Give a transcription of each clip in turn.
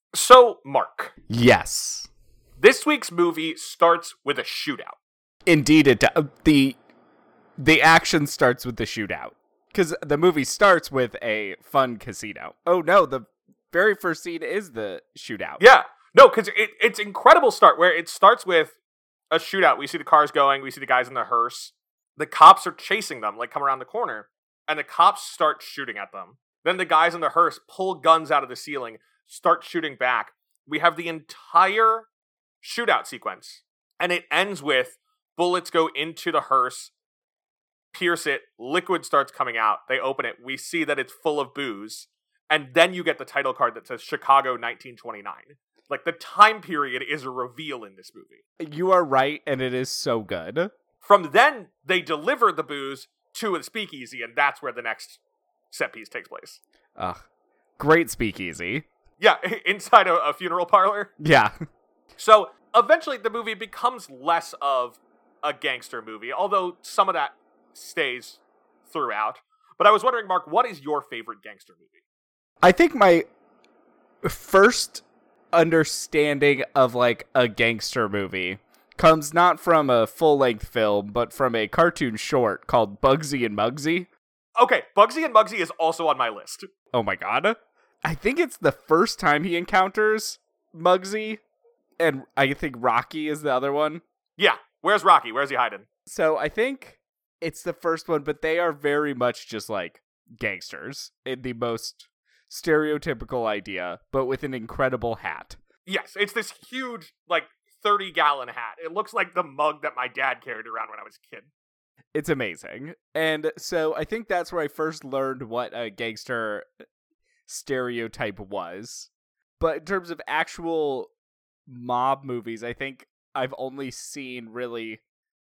So, Mark, Yes. this week's movie starts with a shootout. Indeed, the action starts with the shootout. Because the movie starts with a fun casino. Oh no, the very first scene is the shootout. Yeah, no, because it's incredible start where it starts with a shootout. We see the cars going, we see the guys in the hearse. The cops are chasing them, like come around the corner, and the cops start shooting at them. Then the guys in the hearse pull guns out of the ceiling, start shooting back. We have the entire shootout sequence, and it ends with bullets go into the hearse, pierce it, liquid starts coming out, they open it, we see that it's full of booze, and then you get the title card that says Chicago 1929. Like, the time period is a reveal in this movie. You are right, and it is so good. From then, they deliver the booze to a speakeasy, and that's where the next set piece takes place. Ugh. Great speakeasy. Yeah, inside a funeral parlor. Yeah. So, eventually the movie becomes less of a gangster movie, although some of that stays throughout. But I was wondering, Mark, what is your favorite gangster movie? I think my first understanding of, like, a gangster movie comes not from a full-length film, but from a cartoon short called Bugsy and Muggsy. Okay, Bugsy and Muggsy is also on my list. Oh my god. I think it's the first time he encounters Muggsy, and I think Rocky is the other one. Yeah, where's Rocky? Where's he hiding? So I think it's the first one, but they are very much just like gangsters in the most stereotypical idea, but with an incredible hat. Yes, it's this huge, like, 30-gallon hat. It looks like the mug that my dad carried around when I was a kid. It's amazing. And so I think that's where I first learned what a gangster stereotype was. But in terms of actual mob movies, I think I've only seen really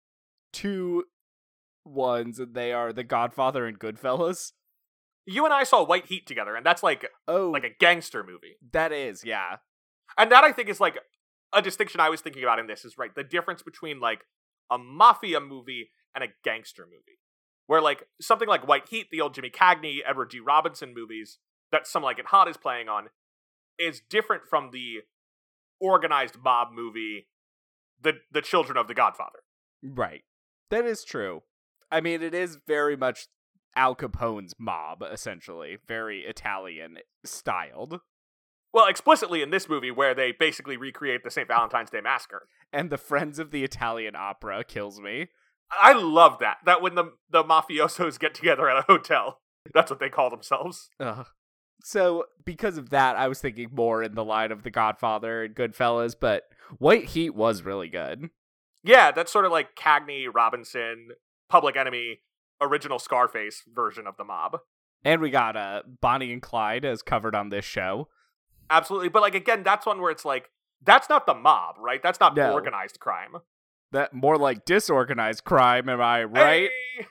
two ones, and they are The Godfather and Goodfellas. You and I saw White Heat together, and that's like Oh, a gangster movie. that is, yeah. And that, I think, is like a distinction I was thinking about in this is, right, the difference between like a mafia movie and a gangster movie. Where like something like White Heat, the old Jimmy Cagney, Edward G. Robinson movies that Some Like It Hot is playing on, is different from the organized mob movie, the Children of the Godfather. Right. That is true. I mean, it is very much Al Capone's mob, essentially. Very Italian styled. Well, explicitly in this movie, where they basically recreate the St. Valentine's Day Massacre. And the Friends of the Italian Opera kills me. I love that. That when the mafiosos get together at a hotel, that's what they call themselves. Ugh. So, because of that, I was thinking more in the line of The Godfather and Goodfellas, but White Heat was really good. Yeah, that's sort of like Cagney, Robinson, Public Enemy, original Scarface version of the mob. And we got Bonnie and Clyde as covered on this show. Absolutely. But like, again, that's one where it's like, that's not the mob, right? That's not No. organized crime. That more like disorganized crime, am I right? Hey!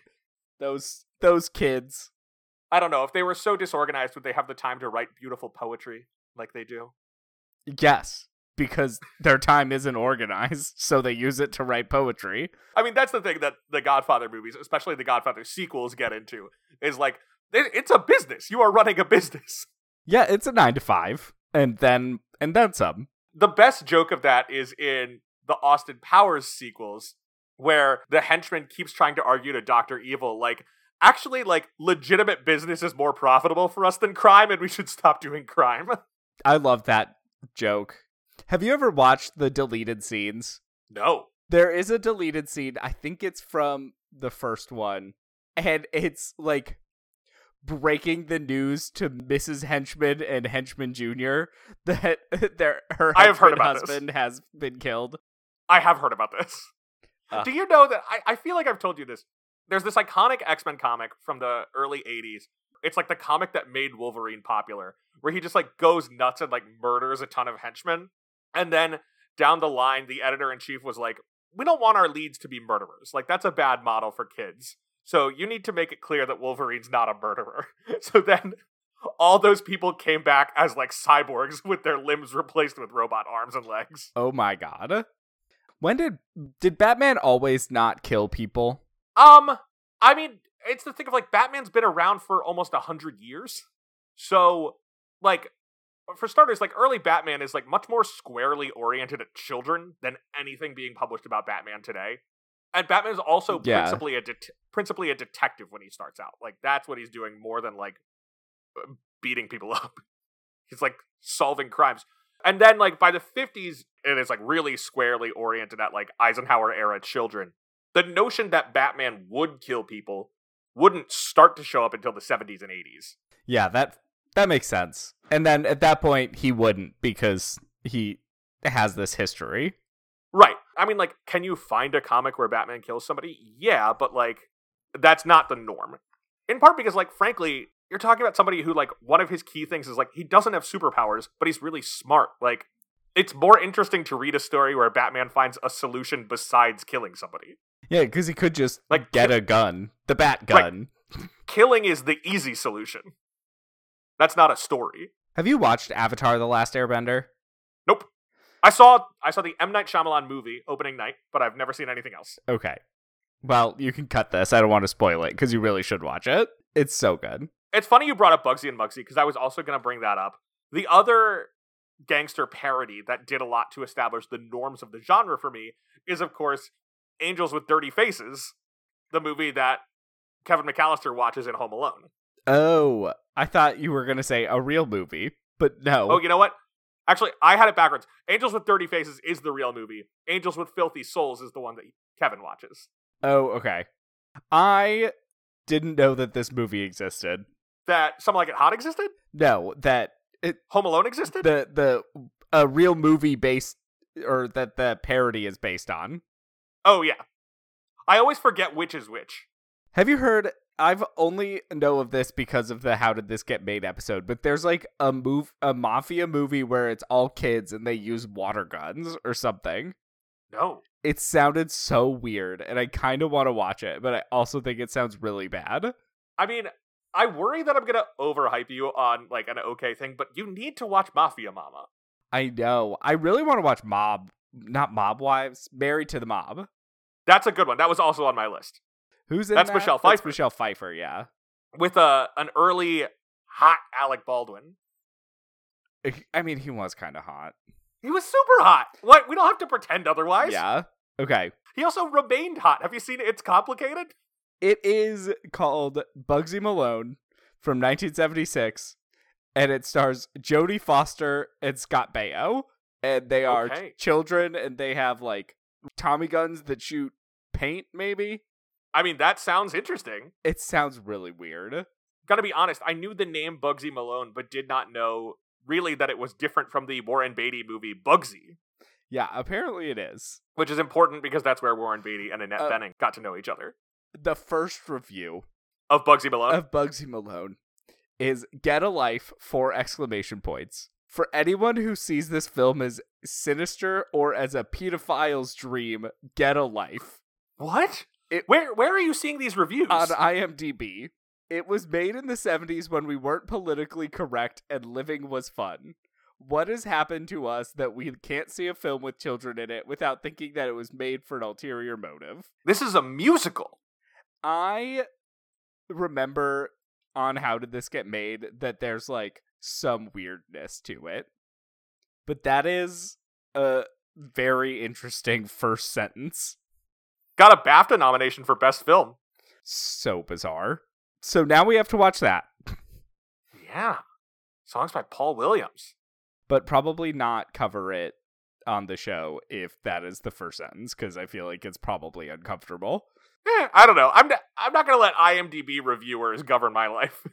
Those kids. I don't know. If they were so disorganized, would they have the time to write beautiful poetry like they do? Yes, because their time isn't organized, so they use it to write poetry. I mean, that's the thing that the Godfather movies, especially the Godfather sequels, get into, is like, it's a business. You are running a business. Yeah, it's a 9 to 5, and then some. The best joke of that is in the Austin Powers sequels, where the henchman keeps trying to argue to Dr. Evil, like, actually, like, legitimate business is more profitable for us than crime, and we should stop doing crime. I love that joke. Have you ever watched the deleted scenes? No. There is a deleted scene, I think it's from the first one, and it's, like, breaking the news to Mrs. Henchman and Henchman Jr. that her I have heard about husband has been killed. I have heard about this. Do you know that, I feel like I've told you this, there's this iconic X-Men comic from the early 80s. It's like the comic that made Wolverine popular, where he just like goes nuts and like murders a ton of henchmen. And then down the line, the editor-in-chief was like, we don't want our leads to be murderers. Like, that's a bad model for kids. So you need to make it clear that Wolverine's not a murderer. So then all those people came back as like cyborgs with their limbs replaced with robot arms and legs. Oh my god. When did Batman always not kill people? I mean, it's the thing of like, Batman's been around for almost 100 years. So, like, for starters, like early Batman is like much more squarely oriented at children than anything being published about Batman today. And Batman is also principally a detective when he starts out. Like that's what he's doing more than like beating people up. He's like solving crimes. And then like by the 50s, it is like really squarely oriented at like Eisenhower era children. The notion that Batman would kill people wouldn't start to show up until the 70s and 80s. Yeah, that makes sense. And then at that point, he wouldn't because he has this history. Right. I mean, like, can you find a comic where Batman kills somebody? Yeah, but like, that's not the norm. In part because, like, frankly, you're talking about somebody who, like, one of his key things is, like, he doesn't have superpowers, but he's really smart. Like, it's more interesting to read a story where Batman finds a solution besides killing somebody. Yeah, because he could just, like, get a gun. The Bat gun. Right. Killing is the easy solution. That's not a story. Have you watched Avatar: The Last Airbender? Nope. I saw the M. Night Shyamalan movie opening night, but I've never seen anything else. Okay. Well, you can cut this. I don't want to spoil it, because you really should watch it. It's so good. It's funny you brought up Bugsy and Muggsy, because I was also going to bring that up. The other gangster parody that did a lot to establish the norms of the genre for me is, of course, Angels with Dirty Faces, the movie that Kevin McAllister watches in Home Alone. Oh, I thought you were going to say a real movie, but no. Oh, you know what? Actually, I had it backwards. Angels with Dirty Faces is the real movie. Angels with Filthy Souls is the one that Kevin watches. Oh, okay. I didn't know that this movie existed. That Something Like It Hot existed? No, that Home Alone existed? A real movie based, or that the parody is based on. Oh, yeah. I always forget which is which. Have you heard... I've only know of this because of the How Did This Get Made episode, but there's like a mafia movie where it's all kids and they use water guns or something. No. It sounded so weird, and I kind of want to watch it, but I also think it sounds really bad. I mean, I worry that I'm going to overhype you on like an okay thing, but you need to watch Mafia Mama. I know. I really want to watch not Mob Wives, Married to the Mob. That's a good one. That was also on my list. Who's in That's that? Michelle Pfeiffer. That's Michelle Pfeiffer, yeah. With an early hot Alec Baldwin. I mean, he was kind of hot. He was super hot. What? We don't have to pretend otherwise. Yeah. Okay. He also remained hot. Have you seen It's Complicated? It is called Bugsy Malone from 1976, and it stars Jodie Foster and Scott Baio, and they are children, and they have like Tommy guns that shoot paint, maybe. I mean, that sounds interesting. It sounds really weird. Gotta be honest, I knew the name Bugsy Malone, but did not know really that it was different from the Warren Beatty movie Bugsy. Yeah, apparently it is. Which is important because that's where Warren Beatty and Annette Bening got to know each other. The first review of Bugsy Malone is get a life, 4 exclamation points. For anyone who sees this film as sinister or as a pedophile's dream, get a life. What? Where are you seeing these reviews? On IMDb. It was made in the 70s when we weren't politically correct and living was fun. What has happened to us that we can't see a film with children in it without thinking that it was made for an ulterior motive? This is a musical. I remember on How Did This Get Made that there's like some weirdness to it. But that is a very interesting first sentence. Got a BAFTA nomination for Best Film. So bizarre. So now we have to watch that. Yeah. Songs by Paul Williams. But probably not cover it on the show if that is the first sentence, because I feel like it's probably uncomfortable. I don't know. I'm not going to let IMDb reviewers govern my life.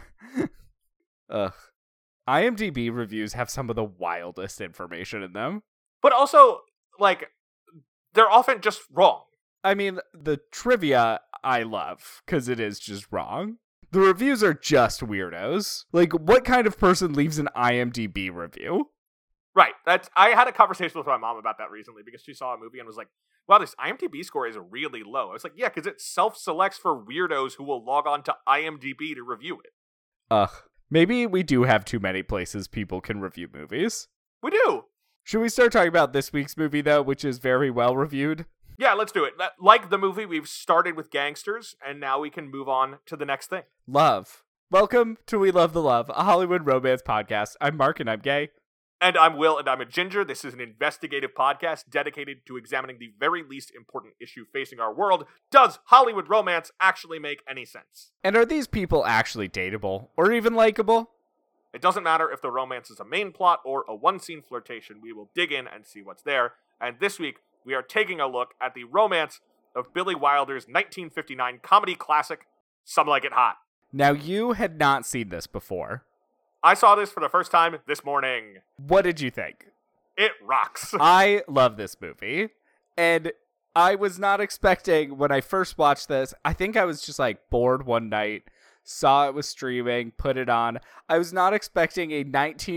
Ugh. IMDb reviews have some of the wildest information in them. But also, like, they're often just wrong. I mean, the trivia I love, because it is just wrong. The reviews are just weirdos. Like, what kind of person leaves an IMDb review? Right. I had a conversation with my mom about that recently because she saw a movie and was like, wow, this IMDb score is really low. I was like, yeah, because it self-selects for weirdos who will log on to IMDb to review it. Ugh. Maybe we do have too many places people can review movies. We do. Should we start talking about this week's movie, though, which is very well reviewed? Yeah, let's do it. Like the movie, we've started with gangsters, and now we can move on to the next thing. Love. Welcome to We Love the Love, a Hollywood romance podcast. I'm Mark and I'm gay. And I'm Will and I'm a ginger. This is an investigative podcast dedicated to examining the very least important issue facing our world. Does Hollywood romance actually make any sense? And are these people actually dateable or even likable? It doesn't matter if the romance is a main plot or a one-scene flirtation. We will dig in and see what's there. And this week, we are taking a look at the romance of Billy Wilder's 1959 comedy classic, Some Like It Hot. Now, you had not seen this before. I saw this for the first time this morning. What did you think? It rocks. I love this movie. And I was not expecting, when I first watched this, I think I was just like bored one night, saw it was streaming, put it on. I was not expecting a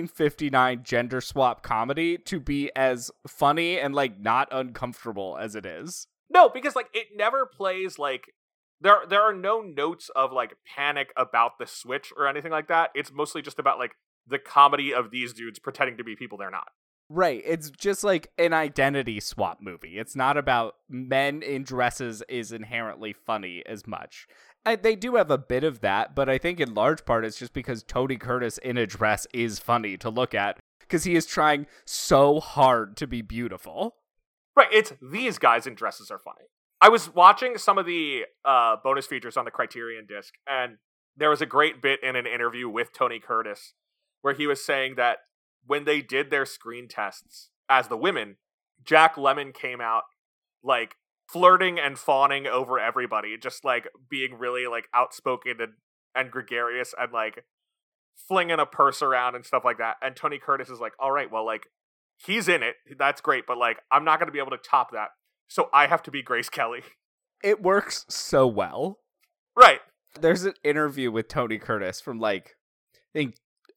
1959 gender swap comedy to be as funny and like not uncomfortable as it is. No, because like it never plays like there are no notes of like panic about the switch or anything like that. It's mostly just about like the comedy of these dudes pretending to be people they're not. Right. It's just like an identity swap movie. It's not about men in dresses is inherently funny as much. They do have a bit of that, but I think in large part it's just because Tony Curtis in a dress is funny to look at because he is trying so hard to be beautiful. Right. It's these guys in dresses are funny. I was watching some of the bonus features on the Criterion disc, and there was a great bit in an interview with Tony Curtis where he was saying that when they did their screen tests as the women, Jack Lemmon came out like flirting and fawning over everybody, just like being really like outspoken and gregarious and like flinging a purse around and stuff like that. And Tony Curtis is like, all right, well, like he's in it. That's great. But like, I'm not going to be able to top that. So I have to be Grace Kelly. It works so well. Right. There's an interview with Tony Curtis from like, I think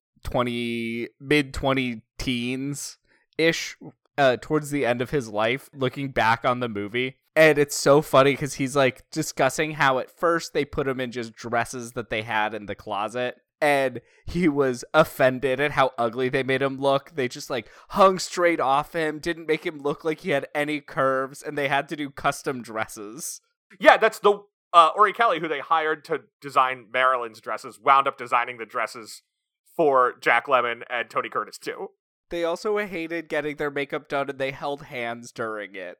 mid-20 teens-ish, towards the end of his life, looking back on the movie. And it's so funny because he's like discussing how at first they put him in just dresses that they had in the closet. And he was offended at how ugly they made him look. They just like hung straight off him, didn't make him look like he had any curves, and they had to do custom dresses. Yeah, that's the Ori Kelly, who they hired to design Marilyn's dresses, wound up designing the dresses for Jack Lemmon and Tony Curtis too. They also hated getting their makeup done, and they held hands during it.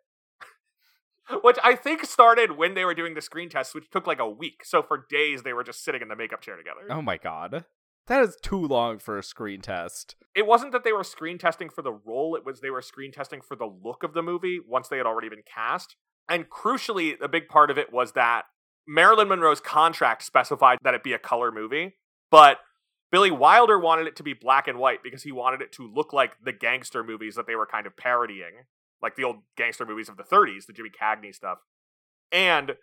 Which I think started when they were doing the screen tests, which took like a week. So for days, they were just sitting in the makeup chair together. Oh my god. That is too long for a screen test. It wasn't that they were screen testing for the role, it was they were screen testing for the look of the movie once they had already been cast. And crucially, a big part of it was that Marilyn Monroe's contract specified that it be a color movie, but Billy Wilder wanted it to be black and white because he wanted it to look like the gangster movies that they were kind of parodying. Like the old gangster movies of the 30s, the Jimmy Cagney stuff. And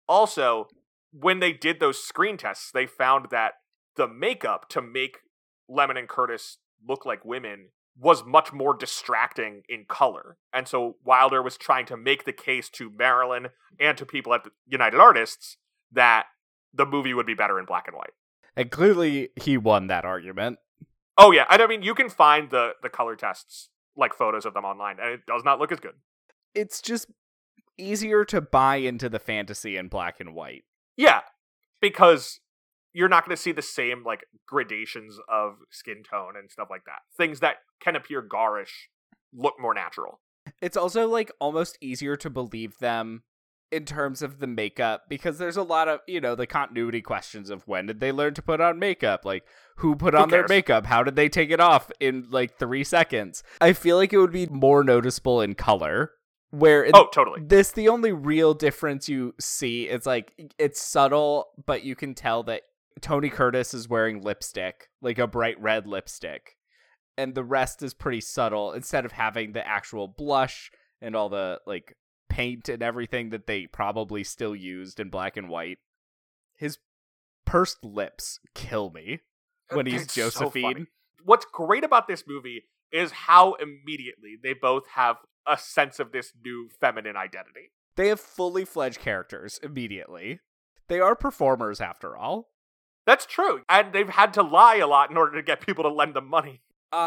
also, when they did those screen tests, they found that the makeup to make Lemmon and Curtis look like women was much more distracting in color. And so Wilder was trying to make the case to Marilyn and to people at the United Artists that the movie would be better in black and white. And clearly he won that argument. Oh yeah, and I mean, you can find the color tests, like photos of them online, and it does not look as good. It's just easier to buy into the fantasy in black and white. Yeah, because you're not going to see the same like gradations of skin tone and stuff like that. Things that can appear garish look more natural. It's also like almost easier to believe them in terms of the makeup because there's a lot of, you know, the continuity questions of when did they learn to put on makeup? Like who put on their makeup? How did they take it off in like 3 seconds? I feel like it would be more noticeable in color. Where totally. The only real difference you see is like it's subtle, but you can tell that Tony Curtis is wearing lipstick, like a bright red lipstick, and the rest is pretty subtle. Instead of having the actual blush and all the like paint and everything that they probably still used in black and white, his pursed lips kill me when he's It's Josephine. So what's great about this movie is how immediately they both have a sense of this new feminine identity. They have fully fledged characters immediately. They are performers after all. That's true. And they've had to lie a lot in order to get people to lend them money.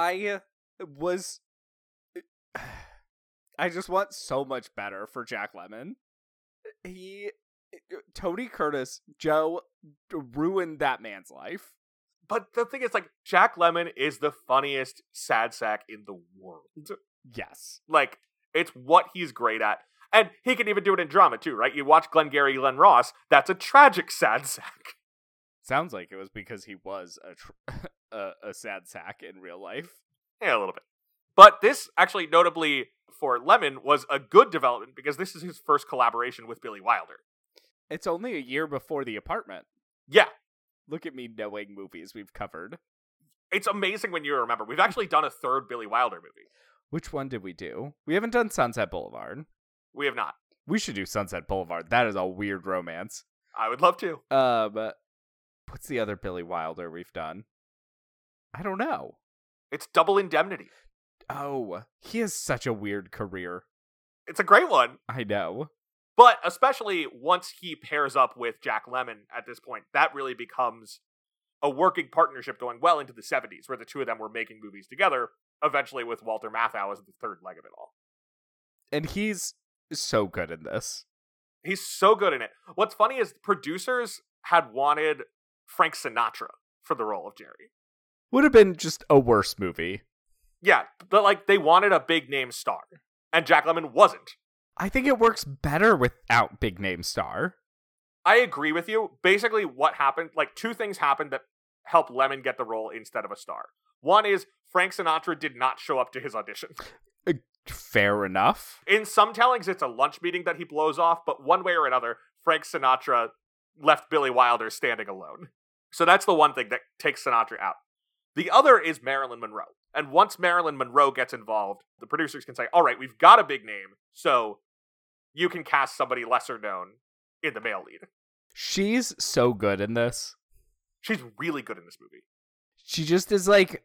I just want so much better for Jack Lemmon. He Tony Curtis, Joe, ruined that man's life. But the thing is, like, Jack Lemmon is the funniest sad sack in the world. Yes. Like, it's what he's great at. And he can even do it in drama, too, right? You watch Glengarry Glen Ross, that's a tragic sad sack. Sounds like it was because he was a sad sack in real life. Yeah, a little bit. But this, actually, notably for Lemmon, was a good development because this is his first collaboration with Billy Wilder. It's only a year before The Apartment. Yeah. Look at me knowing movies we've covered. It's amazing when you remember. We've actually done a third Billy Wilder movie. Which one did we do? We haven't done Sunset Boulevard. We have not. We should do Sunset Boulevard. That is a weird romance. I would love to. But what's the other Billy Wilder we've done? I don't know. It's Double Indemnity. Oh, he has such a weird career. It's a great one. I know. But especially once he pairs up with Jack Lemmon at this point, that really becomes a working partnership going well into the 70s, where the two of them were making movies together, eventually with Walter Matthau as the third leg of it all. And he's so good in this. He's so good in it. What's funny is producers had wanted Frank Sinatra for the role of Jerry. Would have been just a worse movie. Yeah, but like they wanted a big name star, and Jack Lemmon wasn't. I think it works better without big name star. I agree with you. Basically, what happened, like two things happened that helped Lemmon get the role instead of a star. One is Frank Sinatra did not show up to his audition. Fair enough. In some tellings, it's a lunch meeting that he blows off, but one way or another, Frank Sinatra left Billy Wilder standing alone. So that's the one thing that takes Sinatra out. The other is Marilyn Monroe. And once Marilyn Monroe gets involved, the producers can say, all right, we've got a big name, so you can cast somebody lesser known in the male lead. She's so good in this. She's really good in this movie. She just is, like,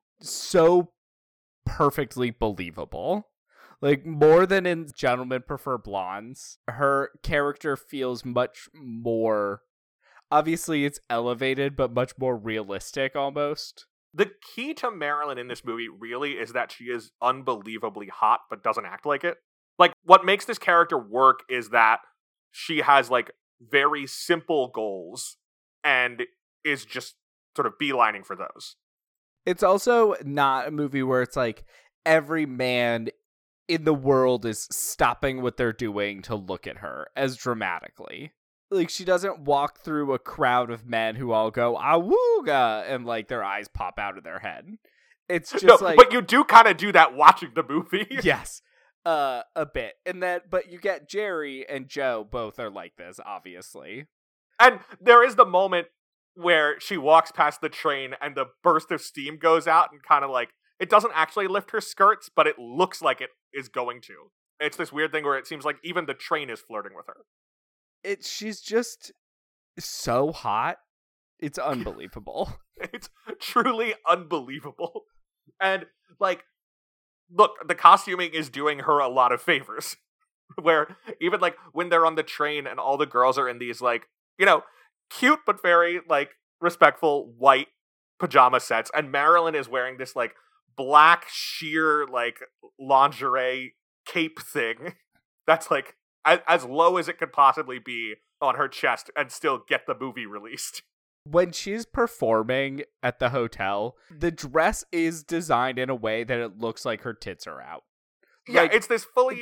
so perfectly believable. Like, more than in Gentlemen Prefer Blondes, her character feels much more... Obviously, it's elevated, but much more realistic, almost. The key to Marilyn in this movie really is that she is unbelievably hot, but doesn't act like it. Like, what makes this character work is that she has, like, very simple goals and is just sort of beelining for those. It's also not a movie where it's like every man in the world is stopping what they're doing to look at her as dramatically. Like, she doesn't walk through a crowd of men who all go, awooga, and, like, their eyes pop out of their head. It's just like... But you do kind of do that watching the movie. Yes, a bit. And then, but you get Jerry and Joe, both are like this, obviously. And there is the moment where she walks past the train and the burst of steam goes out and kind of, like, it doesn't actually lift her skirts, but it looks like it is going to. It's this weird thing where it seems like even the train is flirting with her. She's just so hot. It's unbelievable. It's truly unbelievable. And, like, look, the costuming is doing her a lot of favors. Where even, like, when they're on the train and all the girls are in these, like, you know, cute but very, like, respectful white pajama sets, and Marilyn is wearing this, like, black sheer, like, lingerie cape thing that's, like, as low as it could possibly be on her chest and still get the movie released. When she's performing at the hotel, the dress is designed in a way that it looks like her tits are out. Yeah, like, it's this fully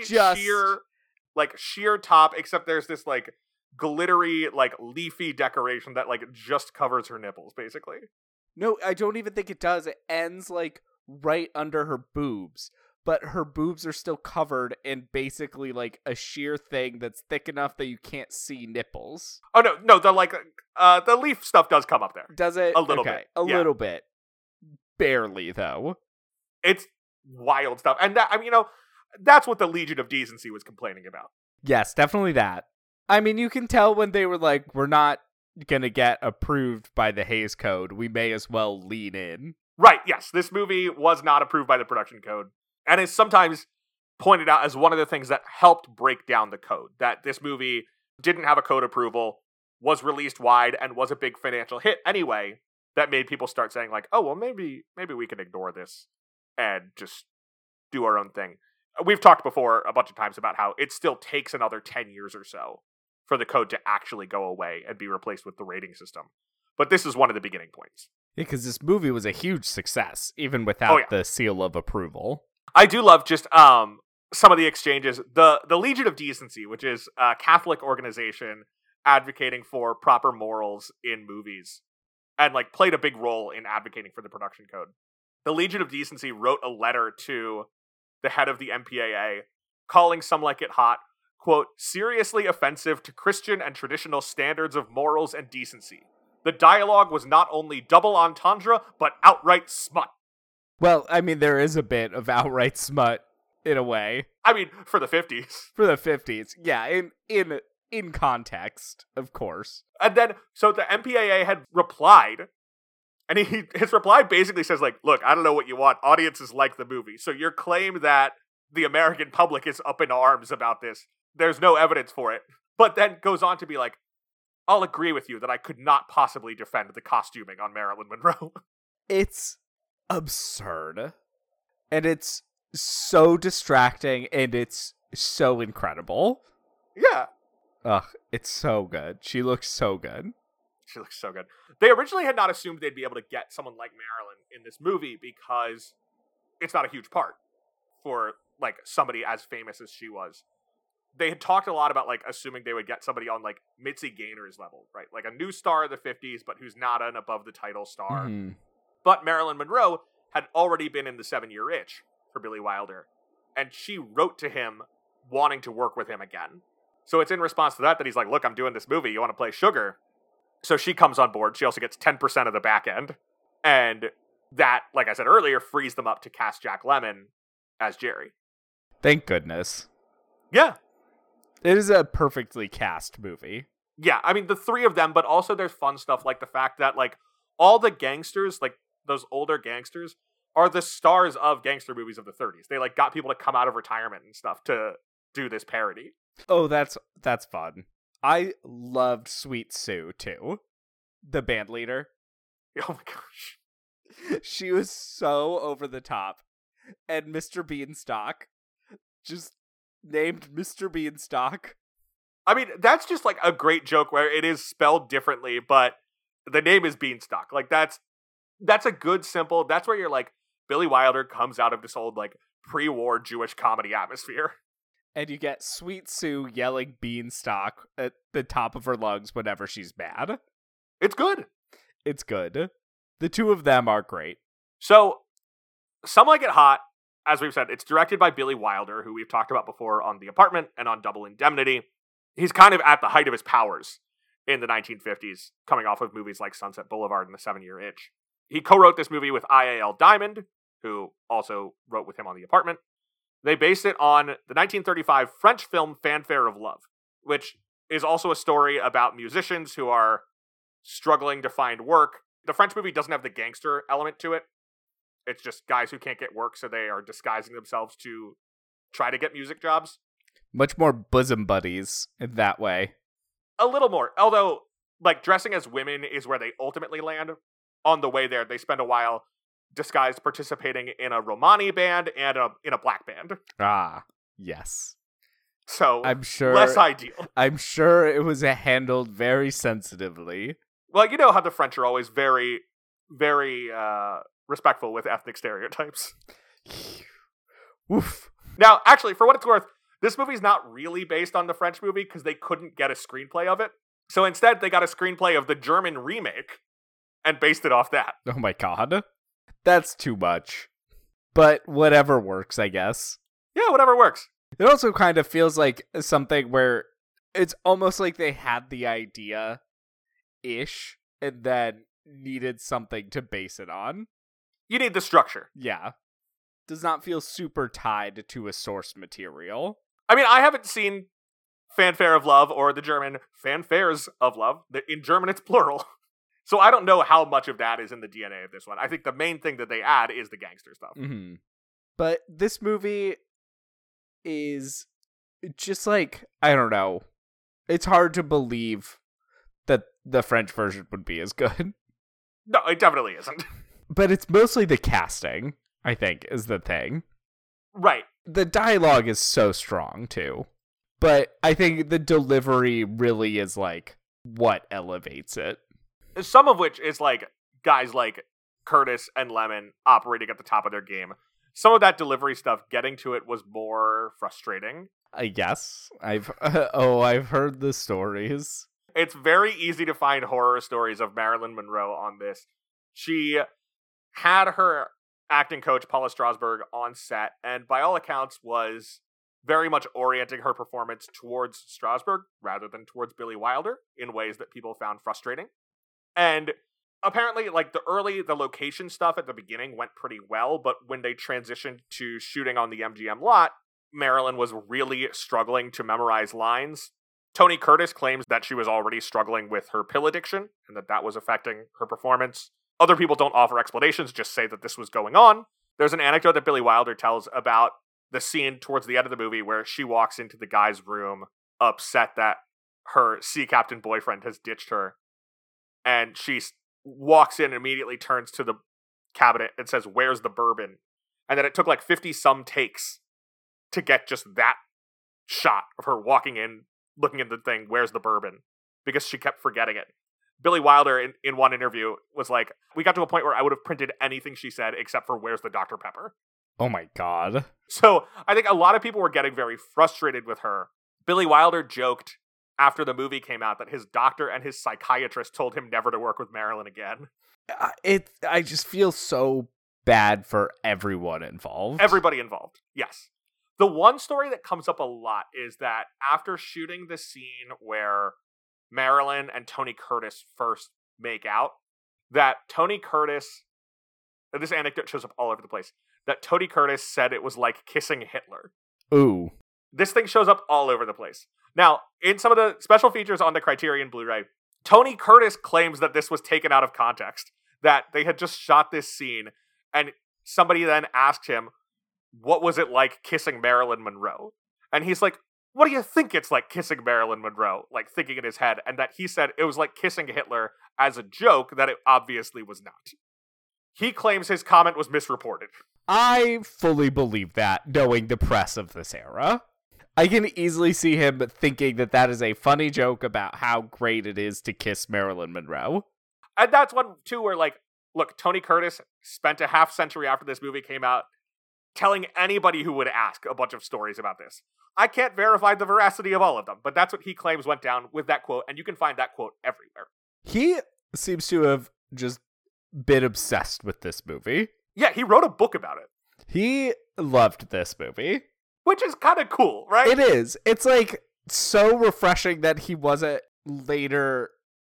sheer top, except there's this, like, glittery, like, leafy decoration that, like, just covers her nipples, basically. No, I don't even think it does. It ends, like, right under her boobs. But her boobs are still covered in basically, like, a sheer thing that's thick enough that you can't see nipples. Oh, no, the leaf stuff does come up there. Does it? A little bit. A little bit. Barely, though. It's wild stuff. And that, I mean, you know, that's what the Legion of Decency was complaining about. Yes, definitely that. I mean, you can tell when they were like, we're not gonna get approved by the Hays Code. We may as well lean in. Right, yes. This movie was not approved by the production code. And is sometimes pointed out as one of the things that helped break down the code. That this movie didn't have a code approval, was released wide, and was a big financial hit anyway. That made people start saying, like, oh, well, maybe we can ignore this and just do our own thing. We've talked before a bunch of times about how it still takes another 10 years or so for the code to actually go away and be replaced with the rating system. But this is one of the beginning points. Because this movie was a huge success, even without the seal of approval. I do love just some of the exchanges. The Legion of Decency, which is a Catholic organization advocating for proper morals in movies, and like played a big role in advocating for the production code. The Legion of Decency wrote a letter to the head of the MPAA, calling Some Like It Hot, quote, seriously offensive to Christian and traditional standards of morals and decency. The dialogue was not only double entendre, but outright smut. Well, I mean, there is a bit of outright smut, in a way. I mean, for the 50s. For the 50s, yeah, in context, of course. And then, so the MPAA had replied, and his reply basically says, like, look, I don't know what you want. Audiences like the movie. So your claim that the American public is up in arms about this, there's no evidence for it. But then goes on to be like, I'll agree with you that I could not possibly defend the costuming on Marilyn Monroe. It's absurd. And it's so distracting, and it's so incredible. Yeah. Ugh, it's so good. She looks so good. She looks so good. They originally had not assumed they'd be able to get someone like Marilyn in this movie because it's not a huge part for, like, somebody as famous as she was. They had talked a lot about, like, assuming they would get somebody on, like, Mitzi Gaynor's level, right? Like, a new star of the 50s, but who's not an above-the-title star. Mm-hmm. But Marilyn Monroe had already been in the 7-Year Itch for Billy Wilder, and she wrote to him wanting to work with him again. So it's in response to that he's like, look, I'm doing this movie. You want to play Sugar? So she comes on board. She also gets 10% of the back end. And that, like I said earlier, frees them up to cast Jack Lemmon as Jerry. Thank goodness. Yeah. It is a perfectly cast movie. Yeah, I mean, the three of them, but also there's fun stuff like the fact that, like, all the gangsters, like, those older gangsters, are the stars of gangster movies of the 30s. They, like, got people to come out of retirement and stuff to do this parody. Oh, that's fun. I loved Sweet Sue, too. The band leader. Oh my gosh. She was so over the top. And Mr. Beanstalk, just named Mr. Beanstalk. I mean, that's just, like, a great joke where it is spelled differently, but the name is Beanstalk. Like, that's a good, simple, that's where you're like, Billy Wilder comes out of this old, like, pre-war Jewish comedy atmosphere. And you get Sweet Sue yelling Beanstalk at the top of her lungs whenever she's mad. It's good. It's good. The two of them are great. So, Some Like It Hot, as we've said, it's directed by Billy Wilder, who we've talked about before on The Apartment and on Double Indemnity. He's kind of at the height of his powers in the 1950s, coming off of movies like Sunset Boulevard and The 7-Year Itch. He co-wrote this movie with IAL Diamond, who also wrote with him on The Apartment. They based it on the 1935 French film Fanfare of Love, which is also a story about musicians who are struggling to find work. The French movie doesn't have the gangster element to it. It's just guys who can't get work, so they are disguising themselves to try to get music jobs. Much more bosom buddies in that way. A little more. Although, like, dressing as women is where they ultimately land. On the way there, they spend a while disguised participating in a Romani band and in a black band. Ah, yes. So, I'm sure less ideal. I'm sure it was handled very sensitively. Well, you know how the French are always very, very respectful with ethnic stereotypes. Oof. Now, actually, for what it's worth, this movie's not really based on the French movie because they couldn't get a screenplay of it. So instead, they got a screenplay of the German remake and based it off that. Oh my god. That's too much. But whatever works, I guess. Yeah, whatever works. It also kind of feels like something where it's almost like they had the idea-ish and then needed something to base it on. You need the structure. Yeah. Does not feel super tied to a source material. I mean, I haven't seen Fanfare of Love or the German Fanfares of Love. In German, it's plural. So I don't know how much of that is in the DNA of this one. I think the main thing that they add is the gangster stuff. Mm-hmm. But this movie is just like, I don't know. It's hard to believe that the French version would be as good. No, it definitely isn't. But it's mostly the casting, I think, is the thing. Right. The dialogue is so strong, too. But I think the delivery really is like what elevates it. Some of which is like guys like Curtis and Lemon operating at the top of their game. Some of that delivery stuff, getting to it was more frustrating. Yes, I've heard the stories. It's very easy to find horror stories of Marilyn Monroe on this. She had her acting coach, Paula Strasberg, on set, and by all accounts was very much orienting her performance towards Strasberg rather than towards Billy Wilder in ways that people found frustrating. And apparently, like, the location stuff at the beginning went pretty well, but when they transitioned to shooting on the MGM lot, Marilyn was really struggling to memorize lines. Tony Curtis claims that she was already struggling with her pill addiction and that was affecting her performance. Other people don't offer explanations, just say that this was going on. There's an anecdote that Billy Wilder tells about the scene towards the end of the movie where she walks into the guy's room upset that her sea captain boyfriend has ditched her. And she walks in and immediately turns to the cabinet and says, "Where's the bourbon?" And then it took like 50-some takes to get just that shot of her walking in, looking at the thing, "Where's the bourbon?" Because she kept forgetting it. Billy Wilder, in one interview, was like, "We got to a point where I would have printed anything she said except for 'Where's the Dr. Pepper?'" Oh my god. So I think a lot of people were getting very frustrated with her. Billy Wilder joked after the movie came out that his doctor and his psychiatrist told him never to work with Marilyn again. I just feel so bad for everyone involved. Everybody involved, yes. The one story that comes up a lot is that after shooting the scene where Marilyn and Tony Curtis first make out, that Tony Curtis, and this anecdote shows up all over the place, that Tony Curtis said it was like kissing Hitler. Ooh. This thing shows up all over the place. Now, in some of the special features on the Criterion Blu-ray, Tony Curtis claims that this was taken out of context, that they had just shot this scene, and somebody then asked him, what was it like kissing Marilyn Monroe? And he's like, what do you think it's like kissing Marilyn Monroe? Like, thinking in his head, and that he said it was like kissing Hitler as a joke, that it obviously was not. He claims his comment was misreported. I fully believe that, knowing the press of this era. I can easily see him thinking that that is a funny joke about how great it is to kiss Marilyn Monroe. And that's one, too, where, like, look, Tony Curtis spent a half century after this movie came out telling anybody who would ask a bunch of stories about this. I can't verify the veracity of all of them, but that's what he claims went down with that quote, and you can find that quote everywhere. He seems to have just been obsessed with this movie. Yeah, he wrote a book about it. He loved this movie. Which is kind of cool, right? It is. It's like so refreshing that he wasn't later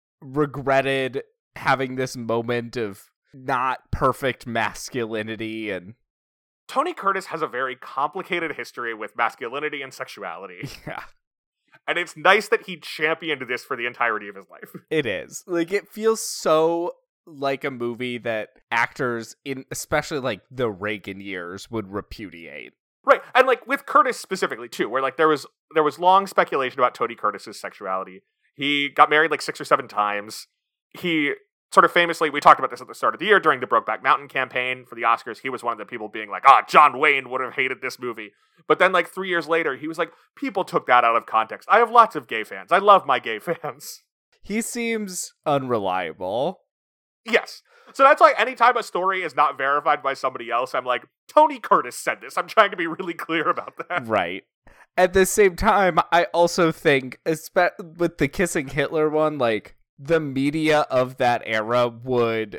regretted having this moment of not perfect masculinity. And Tony Curtis has a very complicated history with masculinity and sexuality. Yeah. And it's nice that he championed this for the entirety of his life. It is. Like, it feels so like a movie that actors in especially like the Reagan years would repudiate. Right, and like with Curtis specifically too, where like there was long speculation about Tony Curtis's sexuality. He got married like 6 or 7 times. He sort of famously, we talked about this at the start of the year during the Brokeback Mountain campaign for the Oscars. He was one of the people being like, John Wayne would have hated this movie. But then like 3 years later, he was like, people took that out of context. I have lots of gay fans. I love my gay fans. He seems unreliable. Yes. So that's why anytime a story is not verified by somebody else, I'm like, Tony Curtis said this. I'm trying to be really clear about that. Right. At the same time, I also think, with the kissing Hitler one, like, the media of that era would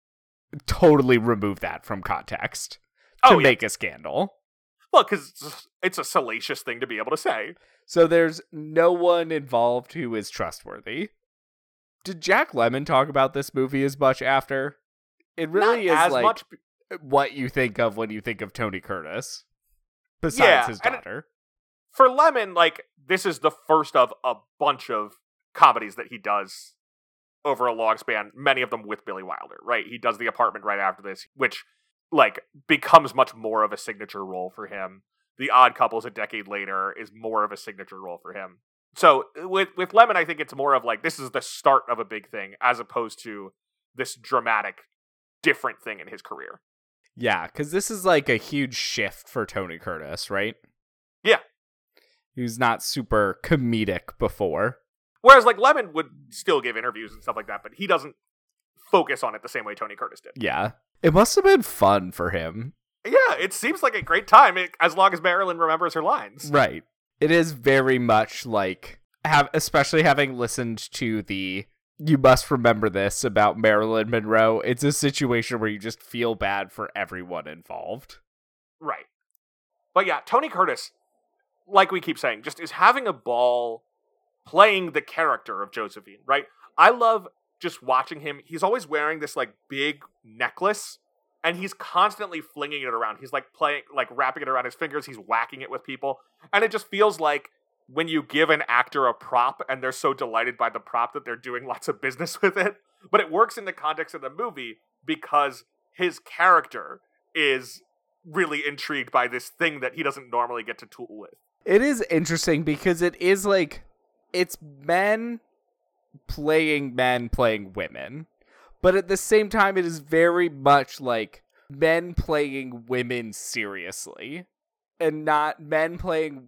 totally remove that from context to make a scandal. Well, because it's a salacious thing to be able to say. So there's no one involved who is trustworthy. Did Jack Lemmon talk about this movie as much after? It really is like what you think of when you think of Tony Curtis, besides his daughter. For Lemmon, like, this is the first of a bunch of comedies that he does over a long span, many of them with Billy Wilder, right? He does The Apartment right after this, which, like, becomes much more of a signature role for him. The Odd Couples a decade later is more of a signature role for him. So with Lemmon, I think it's more of like, this is the start of a big thing, as opposed to this dramatic, different thing in his career. Yeah, because this is like a huge shift for Tony Curtis, right? Yeah. He was not super comedic before. Whereas, like, Lemon would still give interviews and stuff like that, but he doesn't focus on it the same way Tony Curtis did. Yeah. It must have been fun for him. Yeah, it seems like a great time, as long as Marilyn remembers her lines. Right. It is very much like, especially having listened to the You Must Remember This about Marilyn Monroe, it's a situation where you just feel bad for everyone involved. Right. But yeah, Tony Curtis, like we keep saying, just is having a ball playing the character of Josephine, right? I love just watching him. He's always wearing this, like, big necklace, and he's constantly flinging it around. He's, like, wrapping it around his fingers. He's whacking it with people. And it just feels like when you give an actor a prop and they're so delighted by the prop that they're doing lots of business with it. But it works in the context of the movie because his character is really intrigued by this thing that he doesn't normally get to tool with. It is interesting because it is like, it's men playing women. But at the same time, it is very much like men playing women seriously. And not men playing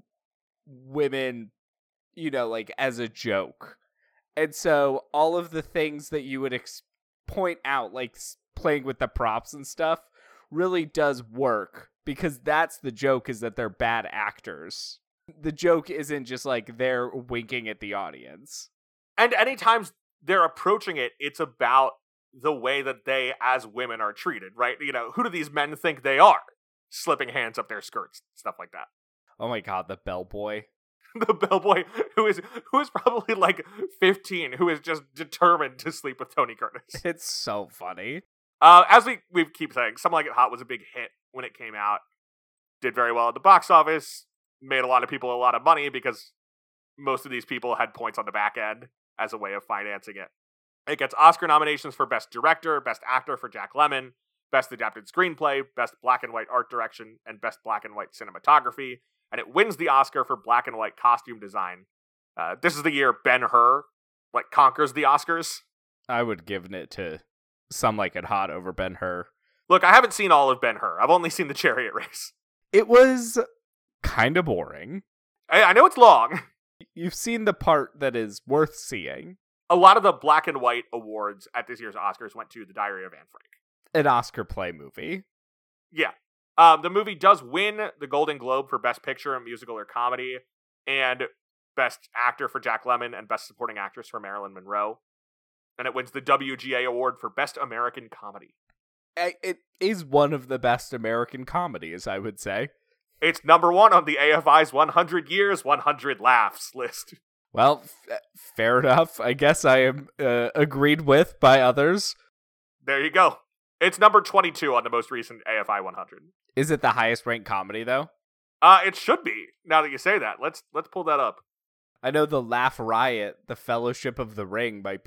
women, you know, like, as a joke. And so all of the things that you would point out, like playing with the props and stuff, really does work. Because that's the joke, is that they're bad actors. The joke isn't just like they're winking at the audience. And anytime they're approaching it, it's about the way that they, as women, are treated, right? You know, who do these men think they are? Slipping hands up their skirts, stuff like that. Oh my god, the bellboy. The bellboy who is probably like 15, who is just determined to sleep with Tony Curtis. It's so funny. As we keep saying, Something Like It Hot was a big hit when it came out. Did very well at the box office. Made a lot of people a lot of money because most of these people had points on the back end as a way of financing it. It gets Oscar nominations for Best Director, Best Actor for Jack Lemmon, Best Adapted Screenplay, Best Black and White Art Direction, and Best Black and White Cinematography. And it wins the Oscar for Black and White Costume Design. This is the year Ben-Hur, conquers the Oscars. I would have given it to Some Like It Hot over Ben-Hur. Look, I haven't seen all of Ben-Hur. I've only seen the chariot race. It was kind of boring. I know it's long. You've seen the part that is worth seeing. A lot of the Black and White awards at this year's Oscars went to The Diary of Anne Frank. An Oscar play movie. Yeah. The movie does win the Golden Globe for Best Picture in Musical or Comedy, and Best Actor for Jack Lemmon, and Best Supporting Actress for Marilyn Monroe. And it wins the WGA Award for Best American Comedy. It is one of the best American comedies, I would say. It's number one on the AFI's 100 Years, 100 Laughs list. Well, fair enough. I guess I am agreed with by others. There you go. It's number 22 on the most recent AFI 100. Is it the highest ranked comedy, though? It should be, now that you say that. Let's pull that up. I know the Laugh Riot, the Fellowship of the Ring, might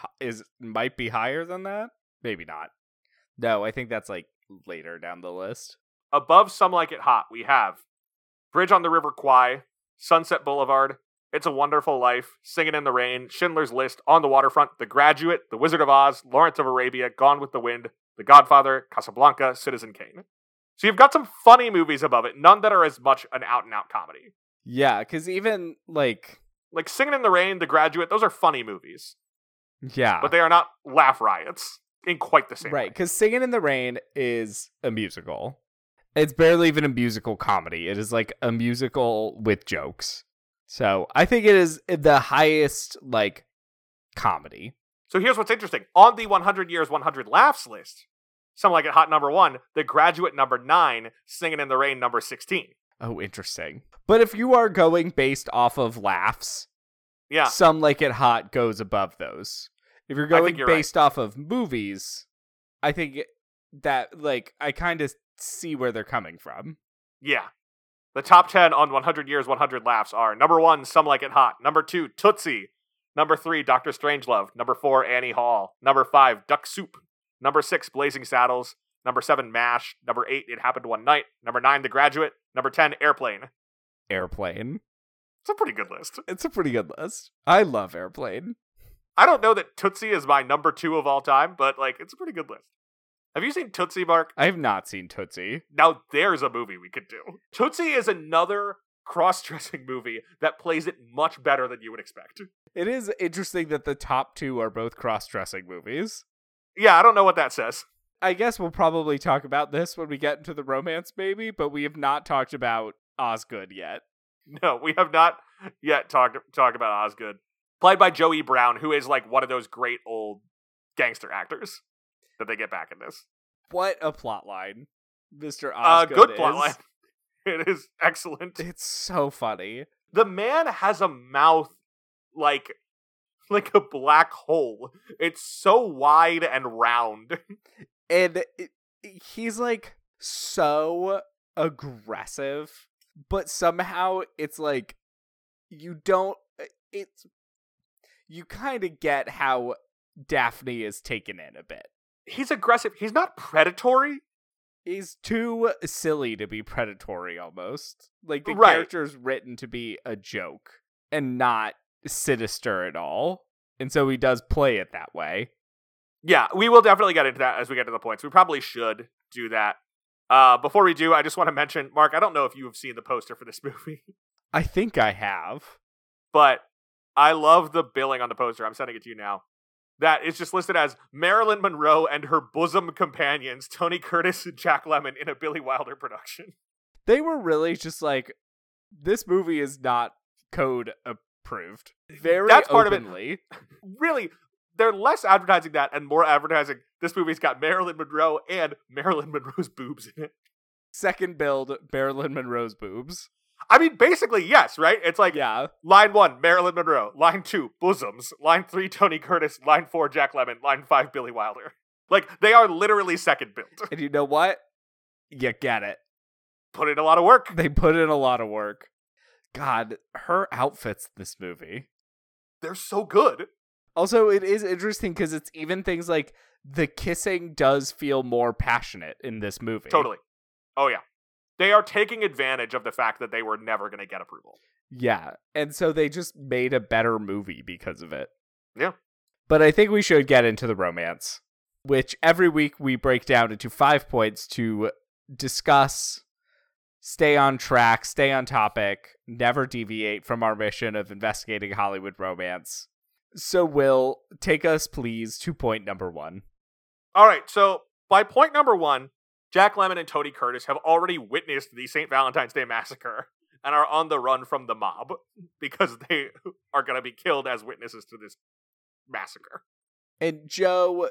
be higher than that? Maybe not. No, I think that's later down the list. Above Some Like It Hot, we have Bridge on the River Kwai, Sunset Boulevard, It's a Wonderful Life, Singin' in the Rain, Schindler's List, On the Waterfront, The Graduate, The Wizard of Oz, Lawrence of Arabia, Gone with the Wind, The Godfather, Casablanca, Citizen Kane. So you've got some funny movies above it, none that are as much an out-and-out comedy. Yeah, because even, like Singin' in the Rain, The Graduate, those are funny movies. Yeah. But they are not laugh riots in quite the same way. Right, because Singin' in the Rain is a musical. It's barely even a musical comedy. It is like a musical with jokes. So I think it is the highest, comedy. So here's what's interesting. On the 100 Years, 100 Laughs list, Something Like It Hot number 1, The Graduate number 9, Singin' in the Rain number 16. Oh, interesting. But if you are going based off of laughs, yeah, Some Like It Hot goes above those. If you're going based off of movies, I think that, I kind of see where they're coming from. Yeah. The top 10 on 100 Years, 100 Laughs are number 1, Some Like It Hot. Number 2, Tootsie. Number 3, Dr. Strangelove. Number 4, Annie Hall. Number 5, Duck Soup. Number 6, Blazing Saddles. Number 7, MASH. Number 8, It Happened One Night. Number 9, The Graduate. Number 10, Airplane. Airplane. It's a pretty good list. It's a pretty good list. I love Airplane. I don't know that Tootsie is my number 2 of all time, but, it's a pretty good list. Have you seen Tootsie, Mark? I have not seen Tootsie. Now, there's a movie we could do. Tootsie is another cross-dressing movie that plays it much better than you would expect. It is interesting that the top two are both cross-dressing movies. Yeah, I don't know what that says. I guess we'll probably talk about this when we get into the romance, maybe, but we have not talked about Osgood yet. No, we have not yet talked about Osgood. Played by Joey Brown, who is like one of those great old gangster actors that they get back in this. What a plotline, Mr. Osgood good is. plotline. It is excellent. It's so funny. The man has a mouth like a black hole. It's so wide and round. And he's like so aggressive, but somehow it's like you kind of get how Daphne is taken in a bit. He's aggressive. He's not predatory. He's too silly to be predatory almost. Like the Right. character's written to be a joke and not sinister at all. And so he does play it that way. Yeah, we will definitely get into that as we get to the points. We probably should do that. Before we do, I just want to mention, Mark, I don't know if you have seen the poster for this movie, I think I have. but I love the billing on the poster. I'm sending it to you now. That is just listed as Marilyn Monroe and her bosom companions, Tony Curtis and Jack Lemmon, in a Billy Wilder production. They were really just like, this movie is not code approved. Very That's part openly. of it. Really, they're less advertising that and more advertising this movie's got Marilyn Monroe and Marilyn Monroe's boobs in it. Second build, Marilyn Monroe's boobs. I mean, basically, yes, right? It's like, Yeah. line 1, Marilyn Monroe. Line 2, bosoms. Line 3, Tony Curtis. Line 4, Jack Lemmon. Line 5, Billy Wilder. Like, they are literally second build. And you know what? You get it. Put in a lot of work. They put in a lot of work. God, her outfits in this movie. They're so good. Also, it is interesting because it's even things like the kissing does feel more passionate in this movie. Totally. Oh, yeah. They are taking advantage of the fact that they were never going to get approval. Yeah, and so they just made a better movie because of it. Yeah. But I think we should get into the romance, which every week we break down into 5 points to discuss, stay on track, stay on topic, never deviate from our mission of investigating Hollywood romance. So Will, take us please to point number 1. All right, so by point number 1, Jack Lemmon and Tony Curtis have already witnessed the St. Valentine's Day Massacre and are on the run from the mob because they are going to be killed as witnesses to this massacre. And Joe,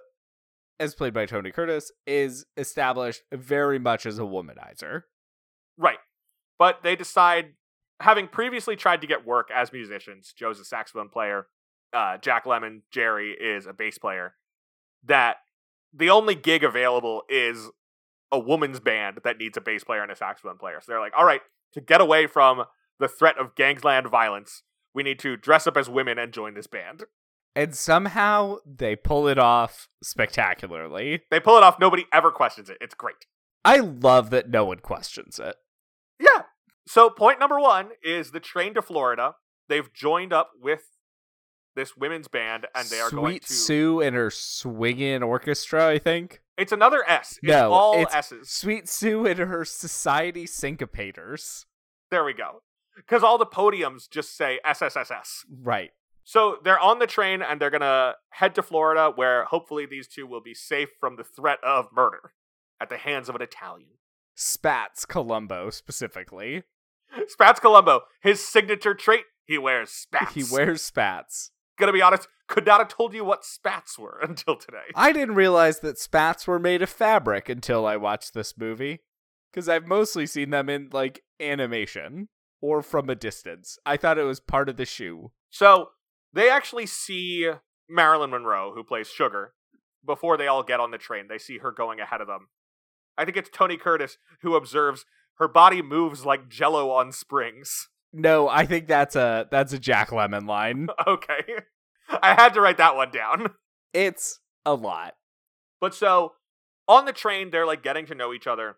as played by Tony Curtis, is established very much as a womanizer. Right. But they decide, having previously tried to get work as musicians, Joe's a saxophone player, Jack Lemmon, Jerry, is a bass player, that the only gig available is a woman's band that needs a bass player and a saxophone player. So they're like, all right, to get away from the threat of gangland violence, we need to dress up as women and join this band. And somehow they pull it off spectacularly. They pull it off. Nobody ever questions it. It's great. I love that no one questions it. Yeah. So point number 1 is the train to Florida. They've joined up with this women's band, and they are going Sweet to... Sue and her swinging orchestra, I think. It's another S. It's No, all it's S's. Sweet Sue and her society syncopators. There we go. Because all the podiums just say SSSS. Right. So they're on the train, and they're going to head to Florida, where hopefully these two will be safe from the threat of murder at the hands of an Italian. Spats Columbo, specifically. Spats Columbo, his signature trait, he wears spats. He wears spats. Gonna be honest, could not have told you what spats were until today. I didn't realize that spats were made of fabric until I watched this movie. Because I've mostly seen them in, like, animation. Or from a distance. I thought it was part of the shoe. So, they actually see Marilyn Monroe, who plays Sugar, before they all get on the train. They see her going ahead of them. I think it's Tony Curtis who observes her body moves like Jell-O on springs. No, I think that's a Jack Lemmon line. Okay. I had to write that one down. It's a lot. But so, on the train, they're like getting to know each other.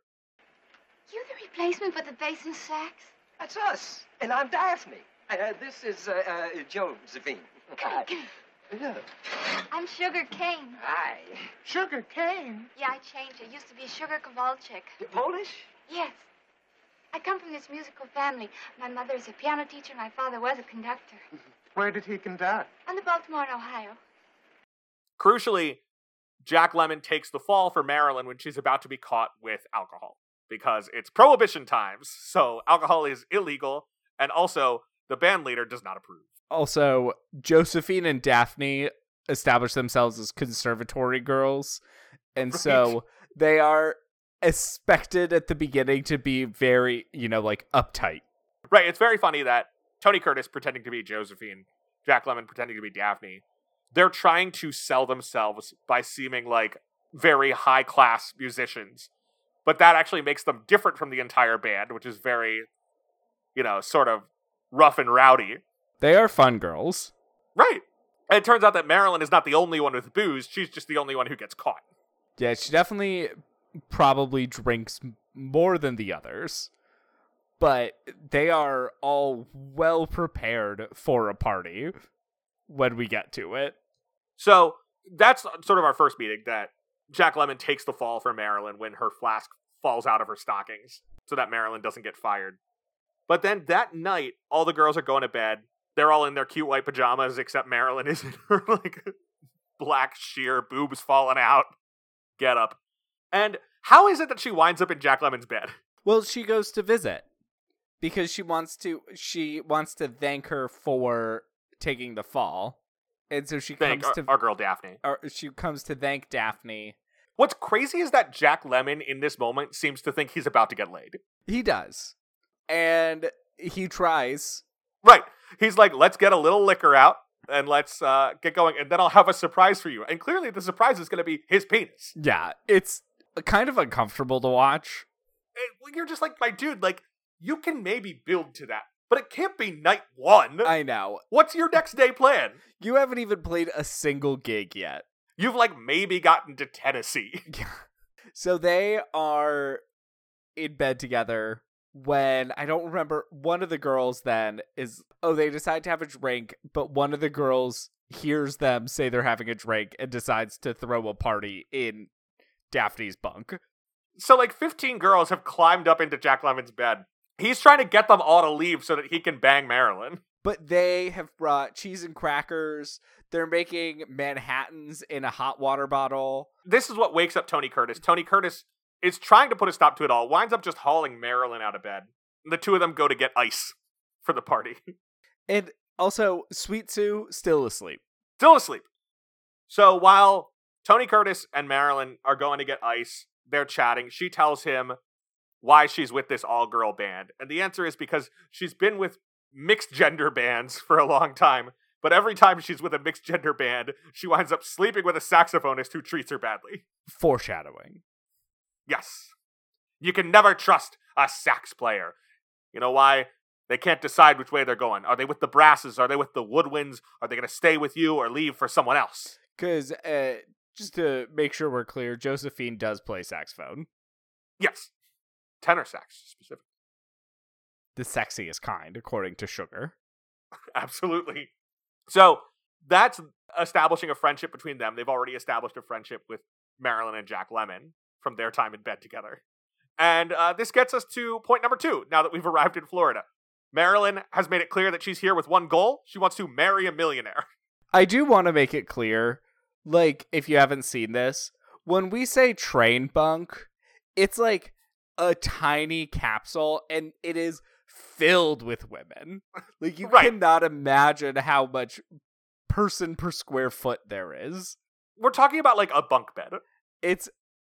You the replacement for the bass and sax? That's us, and I'm Daphne. This is Josephine. Hi. Yeah. I'm Sugar Cane. Hi. Sugar cane? Yeah, I changed. It used to be Sugar Kowalczyk. Polish? Yes. I come from this musical family. My mother is a piano teacher. My father was a conductor. Where did he conduct? On the Baltimore and Ohio. Crucially, Jack Lemmon takes the fall for Marilyn when she's about to be caught with alcohol. Because it's Prohibition times, so alcohol is illegal, and also the band leader does not approve. Also, Josephine and Daphne establish themselves as conservatory girls, and so they are expected at the beginning to be very, uptight. Right, it's very funny that Tony Curtis pretending to be Josephine, Jack Lemmon pretending to be Daphne, they're trying to sell themselves by seeming like very high-class musicians. But that actually makes them different from the entire band, which is very, sort of rough and rowdy. They are fun girls. Right. And it turns out that Marilyn is not the only one with booze. She's just the only one who gets caught. Yeah, she definitely probably drinks more than the others. But they are all well prepared for a party when we get to it. So that's sort of our first meeting, that Jack Lemmon takes the fall for Marilyn when her flask falls out of her stockings so that Marilyn doesn't get fired. But then that night, all the girls are going to bed. They're all in their cute white pajamas, except Marilyn is in her, black sheer boobs falling out getup. And how is it that she winds up in Jack Lemmon's bed? Well, she goes to visit because she wants to thank her for taking the fall. And so she comes to our girl Daphne. She comes to thank Daphne. What's crazy is that Jack Lemmon in this moment seems to think he's about to get laid. He does. And he tries. Right. He's like, let's get a little liquor out and let's get going, and then I'll have a surprise for you. And clearly the surprise is going to be his penis. Yeah, it's kind of uncomfortable to watch. You're just like, my dude, you can maybe build to that, but it can't be night one. I know. What's your next day plan? You haven't even played a single gig yet. You've maybe gotten to Tennessee. So they are in bed together when, I don't remember, one of the girls then they decide to have a drink, but one of the girls hears them say they're having a drink and decides to throw a party in Daphne's bunk. So 15 girls have climbed up into Jack Lemmon's bed. He's trying to get them all to leave so that he can bang Marilyn. But they have brought cheese and crackers. They're making Manhattans in a hot water bottle. This is what wakes up Tony Curtis. Tony Curtis is trying to put a stop to it all, winds up just hauling Marilyn out of bed. The two of them go to get ice for the party. And also, Sweet Sue, still asleep. Still asleep. So while Tony Curtis and Marilyn are going to get ice, they're chatting. She tells him why she's with this all-girl band. And the answer is because she's been with mixed-gender bands for a long time. But every time she's with a mixed-gender band, she winds up sleeping with a saxophonist who treats her badly. Foreshadowing. Yes. You can never trust a sax player. You know why? They can't decide which way they're going. Are they with the brasses? Are they with the woodwinds? Are they going to stay with you or leave for someone else? Because, just to make sure we're clear, Josephine does play saxophone. Yes. Tenor sax, specifically. The sexiest kind, according to Sugar. Absolutely. So, that's establishing a friendship between them. They've already established a friendship with Marilyn and Jack Lemmon from their time in bed together. And this gets us to point number 2, now that we've arrived in Florida. Marilyn has made it clear that she's here with one goal. She wants to marry a millionaire. I do want to make it clear, if you haven't seen this, when we say train bunk, it's a tiny capsule, and it is filled with women. You right. cannot imagine how much person per square foot there is. We're talking about a bunk bed. It's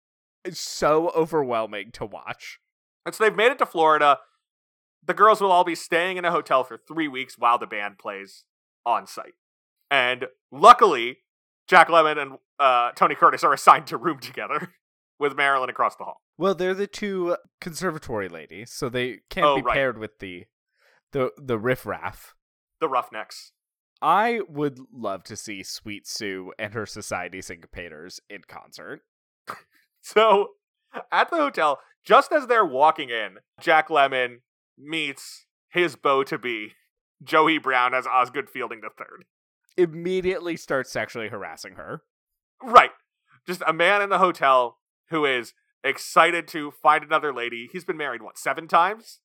so overwhelming to watch. And so they've made it to Florida. The girls will all be staying in a hotel for 3 weeks while the band plays on site. And luckily, Jack Lemmon and Tony Curtis are assigned to room together with Marilyn across the hall. Well, they're the two conservatory ladies, so they can't be paired with the riffraff. The Roughnecks. I would love to see Sweet Sue and her Society Syncopators in concert. So, at the hotel, just as they're walking in, Jack Lemmon meets his beau-to-be, Joey Brown, as Osgood Fielding III. Immediately starts sexually harassing her. Right. Just a man in the hotel who is excited to find another lady. He's been married, 7 times?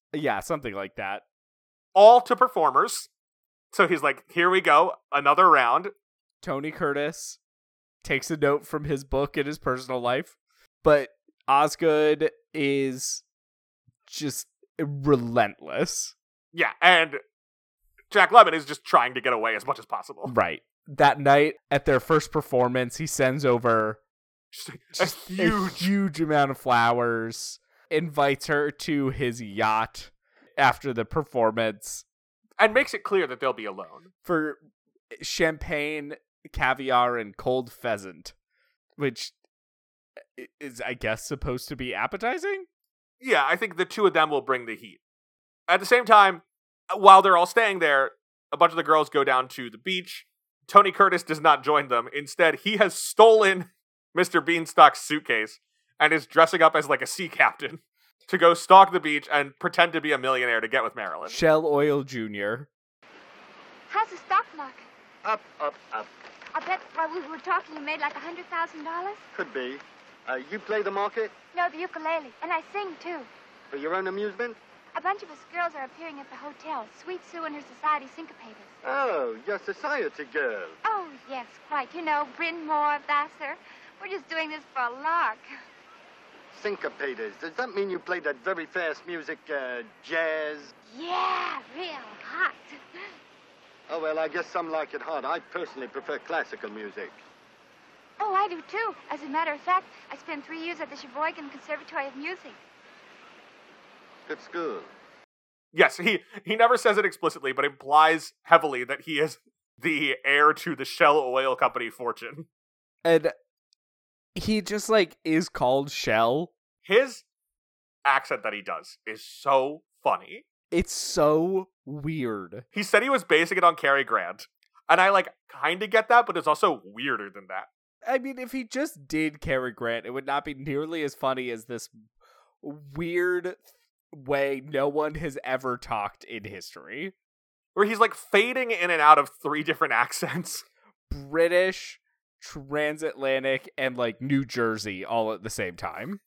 Yeah, something like that. All to performers. So he's like, here we go, another round. Tony Curtis takes a note from his book in his personal life, but Osgood is just relentless. Yeah, and Jack Lemmon is just trying to get away as much as possible. Right. That night, at their first performance, he sends over Just a huge amount of flowers, invites her to his yacht after the performance and makes it clear that they'll be alone. for champagne, caviar, and cold pheasant, which is, I guess, supposed to be appetizing? Yeah, I think the two of them will bring the heat. At the same time, while they're all staying there, a bunch of the girls go down to the beach. Tony Curtis does not join them. Instead, he has stolen Mr. Beanstalk's suitcase and is dressing up as like a sea captain to go stalk the beach and pretend to be a millionaire to get with Marilyn. Shell Oil Jr. How's the stock market? Up, up, up. I bet while we were talking you made like $100,000. Could be. You play the market No, the ukulele. And I sing, too. for your own amusement? A bunch of us girls are appearing at the hotel. Sweet Sue and her society syncopators. Oh, you're society girl. Oh, yes, quite. You know, Bryn Mawr, Vassar. We're just doing this for a lark. Syncopators. Does that mean you play that very fast music, jazz? Yeah, real hot. Oh, well, I guess some like it hot. I personally prefer classical music. Oh, I do, too. As a matter of fact, I spent 3 years at the Sheboygan Conservatory of Music. Good school. Yes, he never says it explicitly, but implies heavily that he is the heir to the Shell Oil Company fortune. And he just, like, is called Shell. His accent that he does is so funny. It's so weird. He said he was basing it on Cary Grant, and I, like, kind of get that, but it's also weirder than that. I mean, if he just did Cary Grant, it would not be nearly as funny as this weird way no one has ever talked in history. Where he's, like, fading in and out of 3 different accents. British, transatlantic, and, like, New Jersey all at the same time.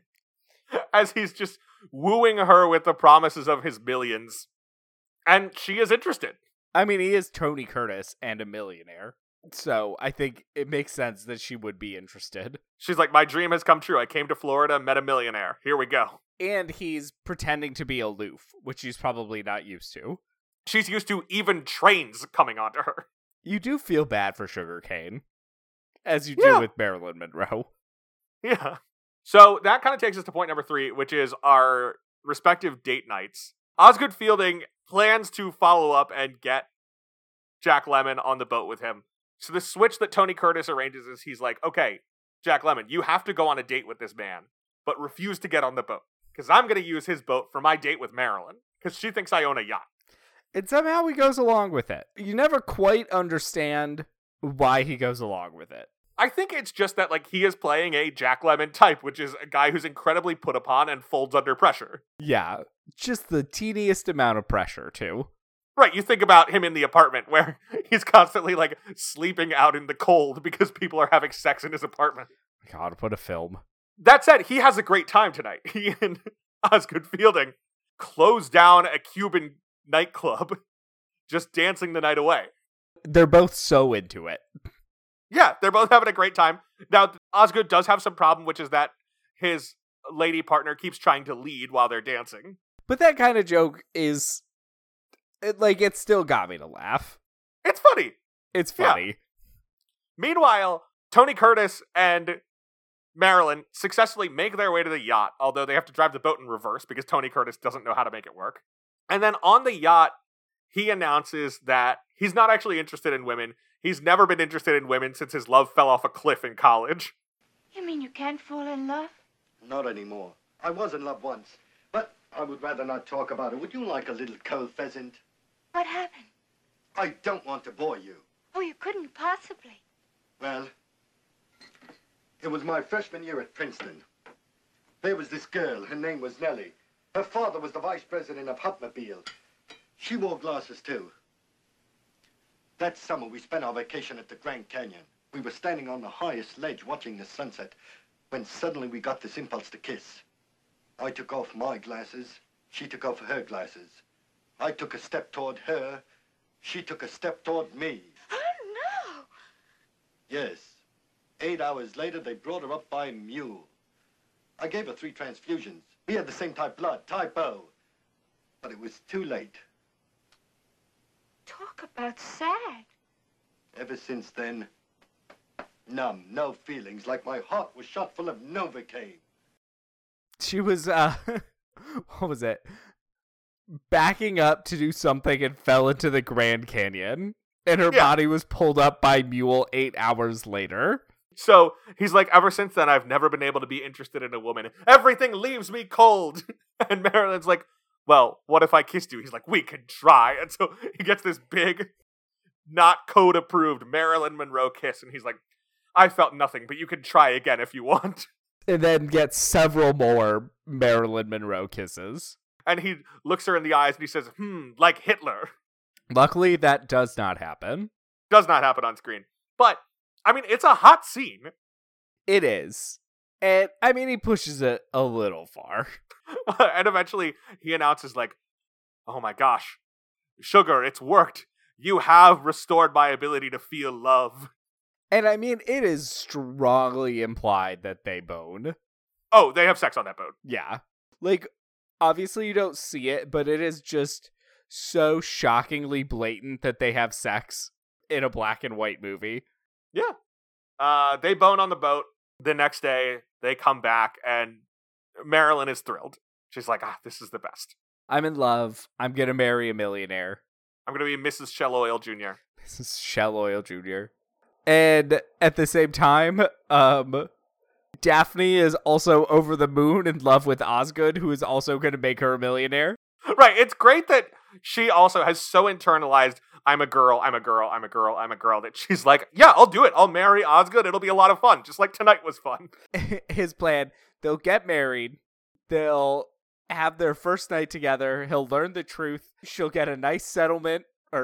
As he's just wooing her with the promises of his millions. And she is interested. I mean, he is Tony Curtis and a millionaire. So I think it makes sense that she would be interested. She's like, my dream has come true. I came to Florida, met a millionaire. Here we go. And he's pretending to be aloof, which he's probably not used to. She's used to even trains coming onto her. You do feel bad for Sugarcane, as you do with Marilyn Monroe. Yeah. So that kind of takes us to point number 3, which is our respective date nights. Osgood Fielding plans to follow up and get Jack Lemmon on the boat with him. So the switch that Tony Curtis arranges is he's like, okay, Jack Lemmon, you have to go on a date with this man, but refuse to get on the boat. Because I'm going to use his boat for my date with Marilyn. Because she thinks I own a yacht. And somehow he goes along with it. You never quite understand why he goes along with it. I think it's just that, like, he is playing a Jack Lemmon type, which is a guy who's incredibly put upon and folds under pressure. Yeah, just the teeniest amount of pressure, too. Right, you think about him in the apartment where he's constantly, like, sleeping out in the cold because people are having sex in his apartment. God, what a film. That said, he has a great time tonight. He and Osgood Fielding close down a Cuban nightclub, just dancing the night away. They're both so into it. Yeah, they're both having a great time. Now, Osgood does have some problem, which is that his lady partner keeps trying to lead while they're dancing. But that kind of joke is, it still got me to laugh. It's funny. It's funny. Yeah. Meanwhile, Tony Curtis and Marilyn successfully make their way to the yacht, although they have to drive the boat in reverse because Tony Curtis doesn't know how to make it work. And then on the yacht, he announces that he's not actually interested in women. He's never been interested in women since his love fell off a cliff in college. You mean you can't fall in love? Not anymore. I was in love once, but I would rather not talk about it. Would you like a little cold pheasant? What happened? I don't want to bore you. Oh, you couldn't possibly. Well, it was my freshman year at Princeton. There was this girl. Her name was Nellie. Her father was the vice president of Hupmobile. She wore glasses, too. That summer, we spent our vacation at the Grand Canyon. We were standing on the highest ledge watching the sunset when suddenly we got this impulse to kiss. I took off my glasses, She took off her glasses. I took a step toward her. She took a step toward me. Oh, no. Yes. 8 hours later, they brought her up by mule. I gave her 3 transfusions. We had the same type blood, type O. But it was too late. Talk about sad. Ever since then, numb, no feelings, like my heart was shot full of Novocaine. She was, what was it? Backing up to do something and fell into the Grand Canyon. And her body was pulled up by mule 8 hours later. So he's like, ever since then, I've never been able to be interested in a woman. Everything leaves me cold. And Marilyn's like, well, what if I kissed you? He's like, we could try. And so he gets this big, not code-approved Marilyn Monroe kiss. And he's like, I felt nothing, but you can try again if you want. And then gets several more Marilyn Monroe kisses. And he looks her in the eyes and he says, like Hitler. Luckily, that does not happen. Does not happen on screen. But, I mean, it's a hot scene. It is. And, I mean, he pushes it a little far. And eventually, he announces, like, oh my gosh, Sugar, it's worked. You have restored my ability to feel love. And, I mean, it is strongly implied that they bone. Oh, they have sex on that boat. Yeah. Like, obviously you don't see it, but it is just so shockingly blatant that they have sex in a black and white movie. Yeah. They bone on the boat. The next day, they come back, and Marilyn is thrilled. She's like, this is the best. I'm in love. I'm gonna marry a millionaire. I'm gonna be Mrs. Shell Oil Jr. This is Shell Oil Jr. And at the same time, Daphne is also over the moon in love with Osgood, who is also gonna make her a millionaire. Right, it's great that she also has so internalized, I'm a girl, I'm a girl, I'm a girl, I'm a girl, that she's like, yeah, I'll do it. I'll marry Osgood. It'll be a lot of fun, just like tonight was fun. His plan, they'll get married, they'll have their first night together, he'll learn the truth, she'll get a nice settlement,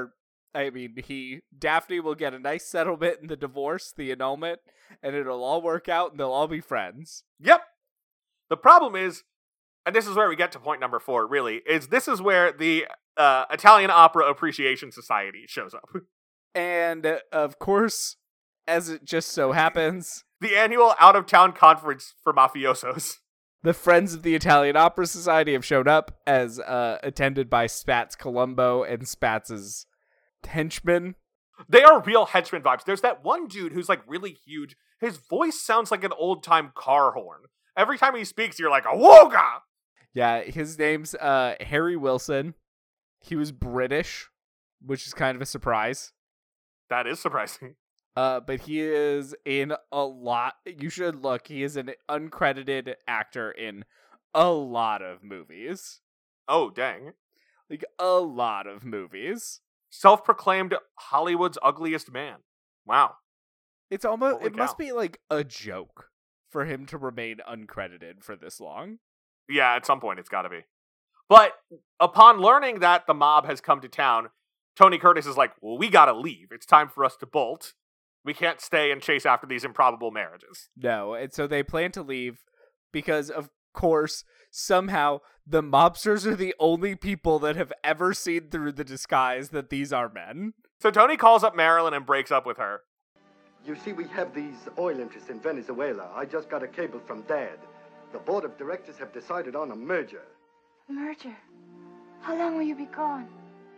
Daphne will get a nice settlement in the divorce, the annulment, and it'll all work out and they'll all be friends. Yep. The problem is, and this is where we get to point number 4, really, is this is where the Italian Opera Appreciation Society shows up. And, of course, as it just so happens, the annual out-of-town conference for mafiosos. The Friends of the Italian Opera Society have shown up, as attended by Spats Colombo and Spats's henchmen. They are real henchman vibes. There's that one dude who's like really huge. His voice sounds like an old-time car horn. Every time he speaks, you're like, awoga! Yeah, his name's Harry Wilson. He was British, which is kind of a surprise. That is surprising. But he is in a lot. You should look. He is an uncredited actor in a lot of movies. Oh, dang. Like, a lot of movies. Self-proclaimed Hollywood's ugliest man. Wow. It's almost, Holy it must cow. be like a joke for him to remain uncredited for this long. Yeah, at some point it's gotta be. But upon learning that the mob has come to town, Tony Curtis is like, well, we gotta leave. It's time for us to bolt. We can't stay and chase after these improbable marriages. No, and so they plan to leave because, of course, somehow the mobsters are the only people that have ever seen through the disguise that these are men. So Tony calls up Marilyn and breaks up with her. You see, we have these oil interests in Venezuela. I just got a cable from Dad. The board of directors have decided on a merger. A merger? How long will you be gone?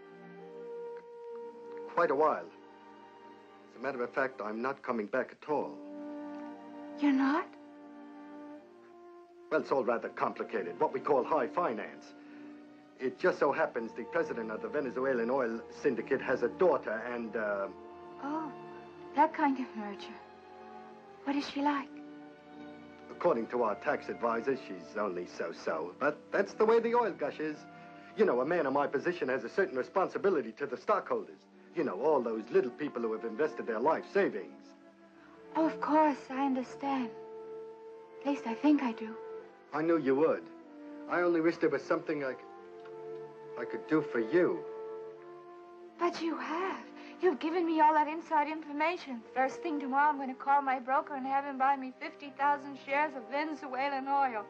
Quite a while. As a matter of fact, I'm not coming back at all. You're not? Well, it's all rather complicated, what we call high finance. It just so happens the president of the Venezuelan oil syndicate has a daughter and, Oh, that kind of merger. What is she like? according to our tax advisor, she's only so-so. But that's the way the oil gush is. You know, a man in my position has a certain responsibility to the stockholders. You know, all those little people who have invested their life savings. Oh, of course, I understand. At least I think I do. I knew you would. I only wish there was something I could do for you. But you have. You've given me all that inside information. First thing tomorrow, I'm going to call my broker and have him buy me 50,000 shares of Venezuelan oil.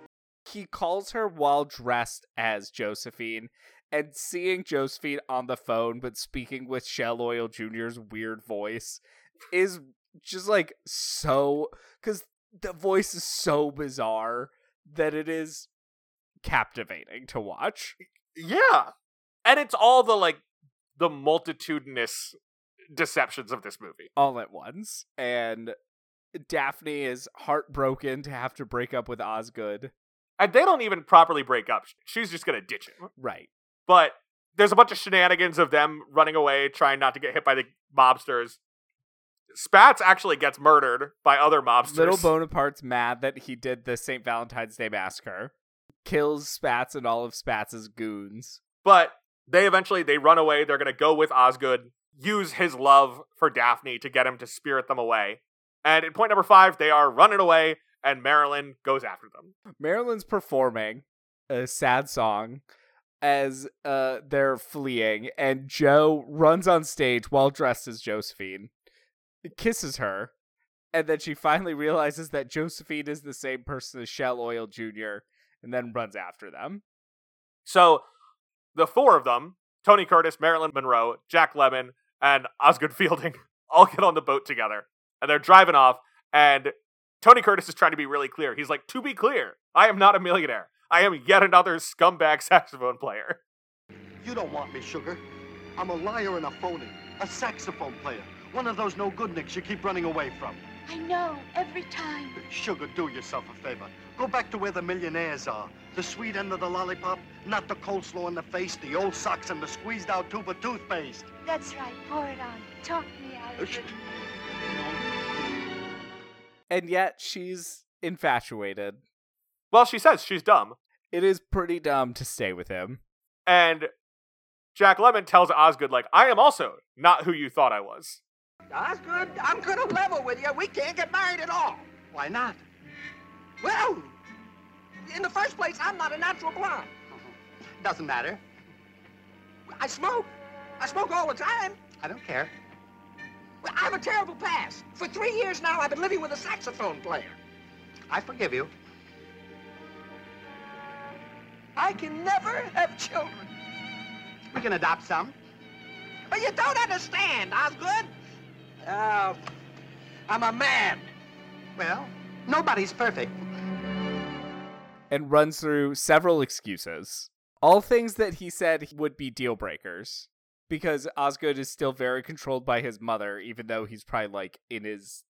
he calls her while dressed as Josephine, and seeing Josephine on the phone but speaking with Shell Oil Jr.'s weird voice is just like so, because the voice is so bizarre that it is captivating to watch. Yeah. And it's all the multitudinous deceptions of this movie. All at once. And Daphne is heartbroken to have to break up with Osgood. And they don't even properly break up. She's just going to ditch him. Right. But there's a bunch of shenanigans of them running away, trying not to get hit by the mobsters. Spats actually gets murdered by other mobsters. Little Bonaparte's mad that he did the St. Valentine's Day massacre. Kills Spats and all of Spats' goons. But they run away. They're going to go with Osgood, use his love for Daphne to get him to spirit them away. And in point number 5, they are running away, and Marilyn goes after them. Marilyn's performing a sad song as they're fleeing, and Joe runs on stage while dressed as Josephine, kisses her, and then she finally realizes that Josephine is the same person as Shell Oil Jr., and then runs after them. So, the 4 of them, Tony Curtis, Marilyn Monroe, Jack Lemmon, and Osgood Fielding, all get on the boat together. And they're driving off, and Tony Curtis is trying to be really clear. He's like, to be clear, I am not a millionaire. I am yet another scumbag saxophone player. You don't want me, Sugar. I'm a liar and a phony. A saxophone player. One of those no-good-nicks you keep running away from. I know, every time. Sugar, do yourself a favor. Go back to where the millionaires are. The sweet end of the lollipop, not the coleslaw in the face, the old socks, and the squeezed-out tube of toothpaste. That's right, pour it on. Talk me out of it. And yet, she's infatuated. Well, she says she's dumb. It is pretty dumb to stay with him. And Jack Lemmon tells Osgood, I am also not who you thought I was. Osgood, I'm gonna level with you. We can't get married at all. Why not? Well, in the first place, I'm not a natural blonde. Doesn't matter. I smoke. I smoke all the time. I don't care. Well, I have a terrible past. For 3 years now, I've been living with a saxophone player. I forgive you. I can never have children. We can adopt some. But you don't understand, Osgood. I'm a man. Well, nobody's perfect. And runs through several excuses. All things that he said would be deal breakers. Because Osgood is still very controlled by his mother, even though he's probably in his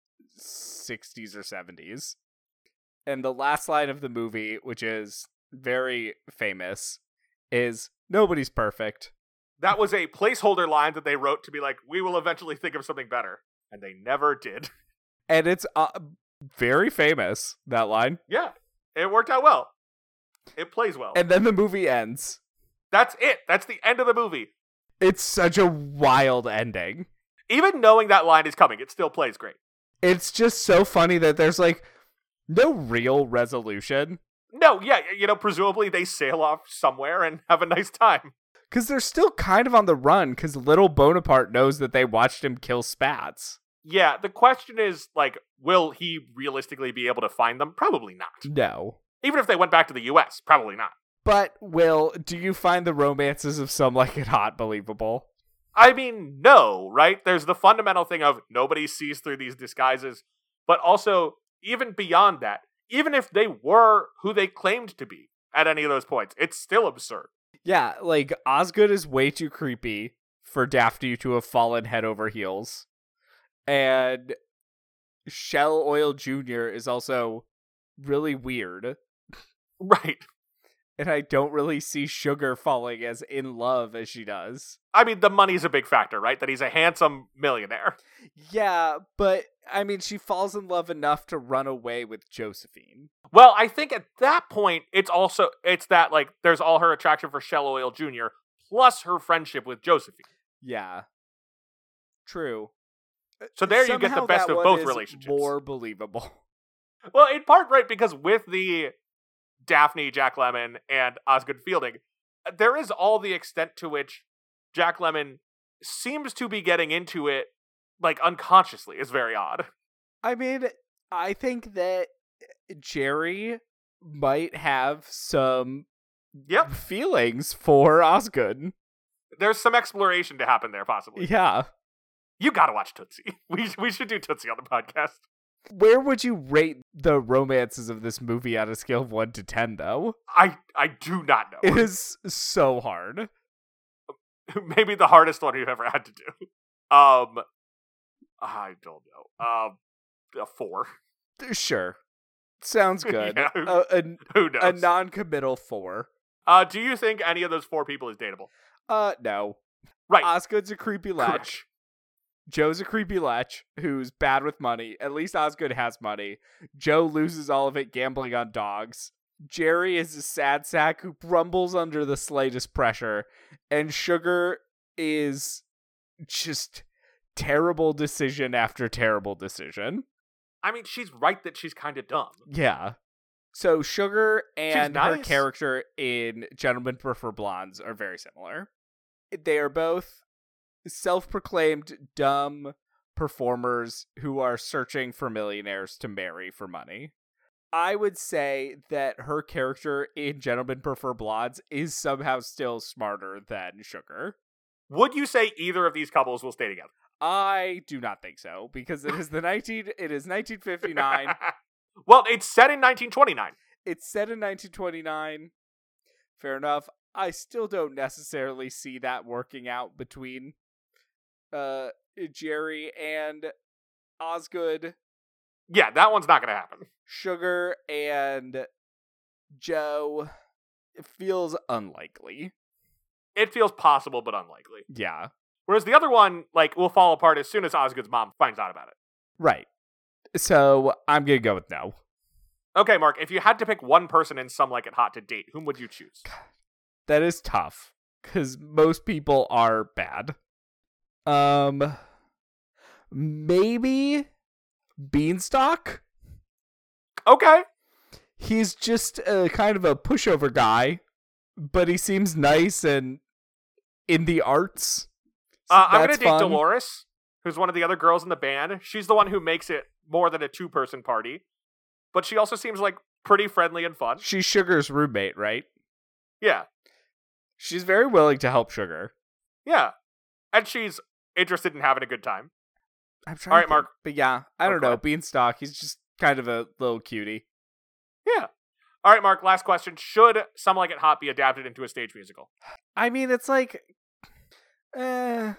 60s or 70s. And the last line of the movie, which is very famous, is, nobody's perfect. That was a placeholder line that they wrote to be we will eventually think of something better. And they never did. And it's very famous, that line. Yeah, it worked out well. It plays well. And then the movie ends. That's it. That's the end of the movie. It's such a wild ending. Even knowing that line is coming, it still plays great. It's just so funny that there's no real resolution. No, yeah, presumably they sail off somewhere and have a nice time. Because they're still kind of on the run, because little Bonaparte knows that they watched him kill Spats. Yeah, the question is, will he realistically be able to find them? Probably not. No. Even if they went back to the US, probably not. But, Will, do you find the romances of Some Like It Hot believable? I mean, no, right? There's the fundamental thing of nobody sees through these disguises, but also, even beyond that, even if they were who they claimed to be at any of those points, it's still absurd. Yeah, Osgood is way too creepy for Daphne to have fallen head over heels. And Shell Oil Jr. is also really weird. Right. And I don't really see Sugar falling as in love as she does. I mean, the money's a big factor, right? That he's a handsome millionaire. Yeah, but, she falls in love enough to run away with Josephine. Well, I think at that point, it's that, there's all her attraction for Shell Oil Jr., plus her friendship with Josephine. Yeah. True. So there you get the best of both relationships. More believable. Well, in part, right, because with the Daphne, Jack Lemmon, and Osgood Fielding, there is all the extent to which Jack Lemmon seems to be getting into it, unconsciously. Is very odd. I think that Jerry might have some Yep. feelings for Osgood. There's some exploration to happen there, possibly. Yeah. You gotta watch Tootsie. We should do Tootsie on the podcast. Where would you rate the romances of this movie on a scale of 1 to 10, though? I do not know. It is so hard. Maybe the hardest one you've ever had to do. I don't know. A 4. Sure. Sounds good. Yeah, who knows? A non-committal 4. Do you think any of those 4 people is dateable? No. Right. Osgood's a creepy lech. Correct. Joe's a creepy lech who's bad with money. At least Osgood has money. Joe loses all of it gambling on dogs. Jerry is a sad sack who crumbles under the slightest pressure. And Sugar is just terrible decision after terrible decision. I mean, she's right that she's kind of dumb. Yeah. So Sugar and her nice. character in Gentlemen Prefer Blondes are very similar. They are both self-proclaimed dumb performers who are searching for millionaires to marry for money. I would say that her character in Gentlemen Prefer Blondes is somehow still smarter than Sugar. Would you say either of these couples will stay together? I do not think so, because it is 1959. Well, it's set in 1929. It's set in 1929. Fair enough. I still don't necessarily see that working out between Jerry and Osgood. Yeah, that one's not going to happen. Sugar and Joe. It feels unlikely. It feels possible, but unlikely. Yeah. Whereas the other one, will fall apart as soon as Osgood's mom finds out about it. Right. So I'm going to go with no. Okay, Mark, if you had to pick one person in Some Like It Hot to date, whom would you choose? That is tough, because most people are bad. Maybe Beanstalk? Okay. He's just kind of a pushover guy, but he seems nice and in the arts. So I'm going that's to date fun. Dolores, who's one of the other girls in the band. She's the one who makes it more than a 2-person party. But she also seems pretty friendly and fun. She's Sugar's roommate, right? Yeah. She's very willing to help Sugar. Yeah. And she's interested in having a good time. I'm trying All to right, Mark. think. But yeah, I don't Okay. know. Beanstalk, he's just kind of a little cutie. Yeah. All right, Mark, last question. Should Some Like It Hot be adapted into a stage musical? I mean, it's I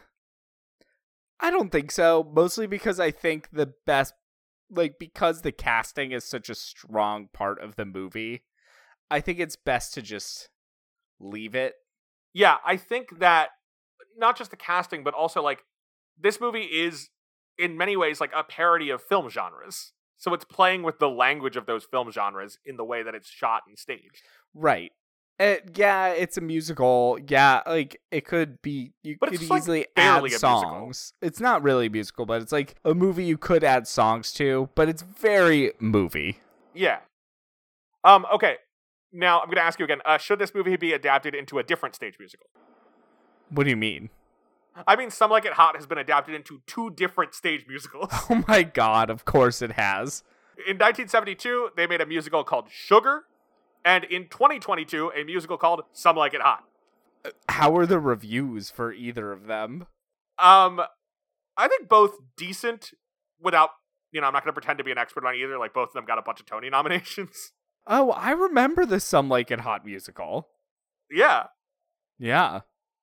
don't think so. Mostly because I think the best, because the casting is such a strong part of the movie, I think it's best to just leave it. Yeah, I think that not just the casting, but also, this movie is, in many ways, a parody of film genres. So it's playing with the language of those film genres in the way that it's shot and staged. Right. Yeah, it's a musical. Yeah, it could be. You But could it's, easily barely add a musical. songs. It's not really a musical, but it's a movie you could add songs to. But it's very movie. Yeah. Okay. Now, I'm going to ask you again. Should this movie be adapted into a different stage musical? What do you mean? I mean, Some Like It Hot has been adapted into 2 different stage musicals. Oh my god! Of course it has. In 1972, they made a musical called Sugar. And in 2022, a musical called Some Like It Hot. How are the reviews for either of them? I think both decent without, I'm not going to pretend to be an expert on either. Both of them got a bunch of Tony nominations. Oh, I remember the Some Like It Hot musical. Yeah. Yeah.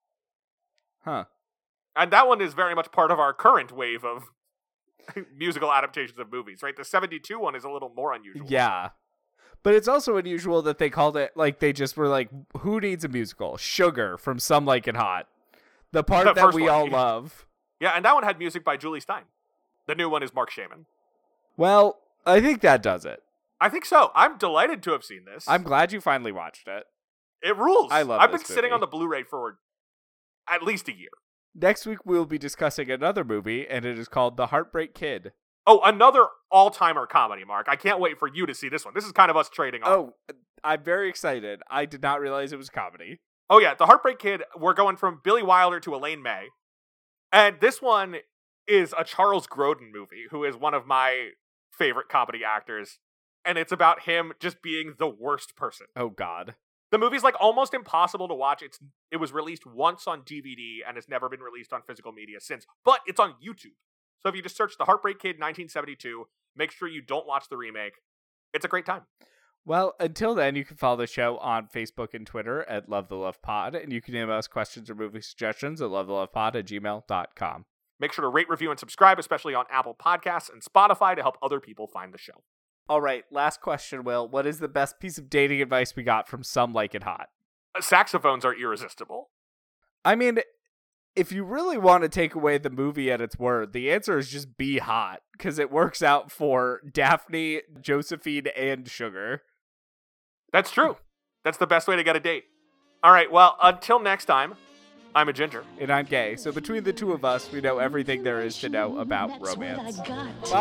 Huh. And that one is very much part of our current wave of musical adaptations of movies, right? The 72 one is a little more unusual. Yeah. But it's also unusual that they called it, they just were who needs a musical? Sugar from Some Like It Hot. The part The that first we one, all yeah. love. Yeah, and that one had music by Julie Stein. The new one is Mark Shaman. Well, I think that does it. I think so. I'm delighted to have seen this. I'm glad you finally watched it. It rules. I love I've been this sitting movie. on the Blu-ray for at least a year. Next week, we'll be discussing another movie, and it is called The Heartbreak Kid. Oh, another all-timer comedy, Mark. I can't wait for you to see this one. This is kind of us trading off. Oh, I'm very excited. I did not realize it was comedy. Oh, yeah. The Heartbreak Kid, we're going from Billy Wilder to Elaine May. And this one is a Charles Grodin movie, who is one of my favorite comedy actors. and it's about him just being the worst person. Oh, God. The movie's like almost impossible to watch. It was released once on DVD and has never been released on physical media since, but it's on YouTube. So if you just search The Heartbreak Kid 1972, make sure you don't watch the remake. It's a great time. Well, until then, you can follow the show on Facebook and Twitter at Love the Love Pod, and you can email us questions or movie suggestions at lovethelovepod@gmail.com. Make sure to rate, review, and subscribe, especially on Apple Podcasts and Spotify, to help other people find the show. All right, last question, Will. What is the best piece of dating advice we got from Some Like It Hot? Saxophones are irresistible. I mean, if you really want to take away the movie at its word, the answer is just be hot, because it works out for Daphne, Josephine, and Sugar. That's true. That's the best way to get a date. All right, well, until next time, I'm a Ginger. And I'm Gay. So between the two of us, we know everything there is to know about romance. Bye.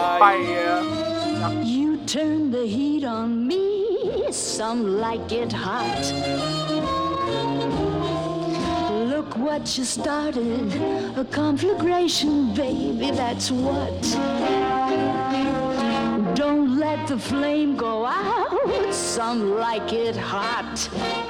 Bye. You turn the heat on me, some like it hot. Look what you started, a conflagration, baby, that's what. Don't let the flame go out, some like it hot.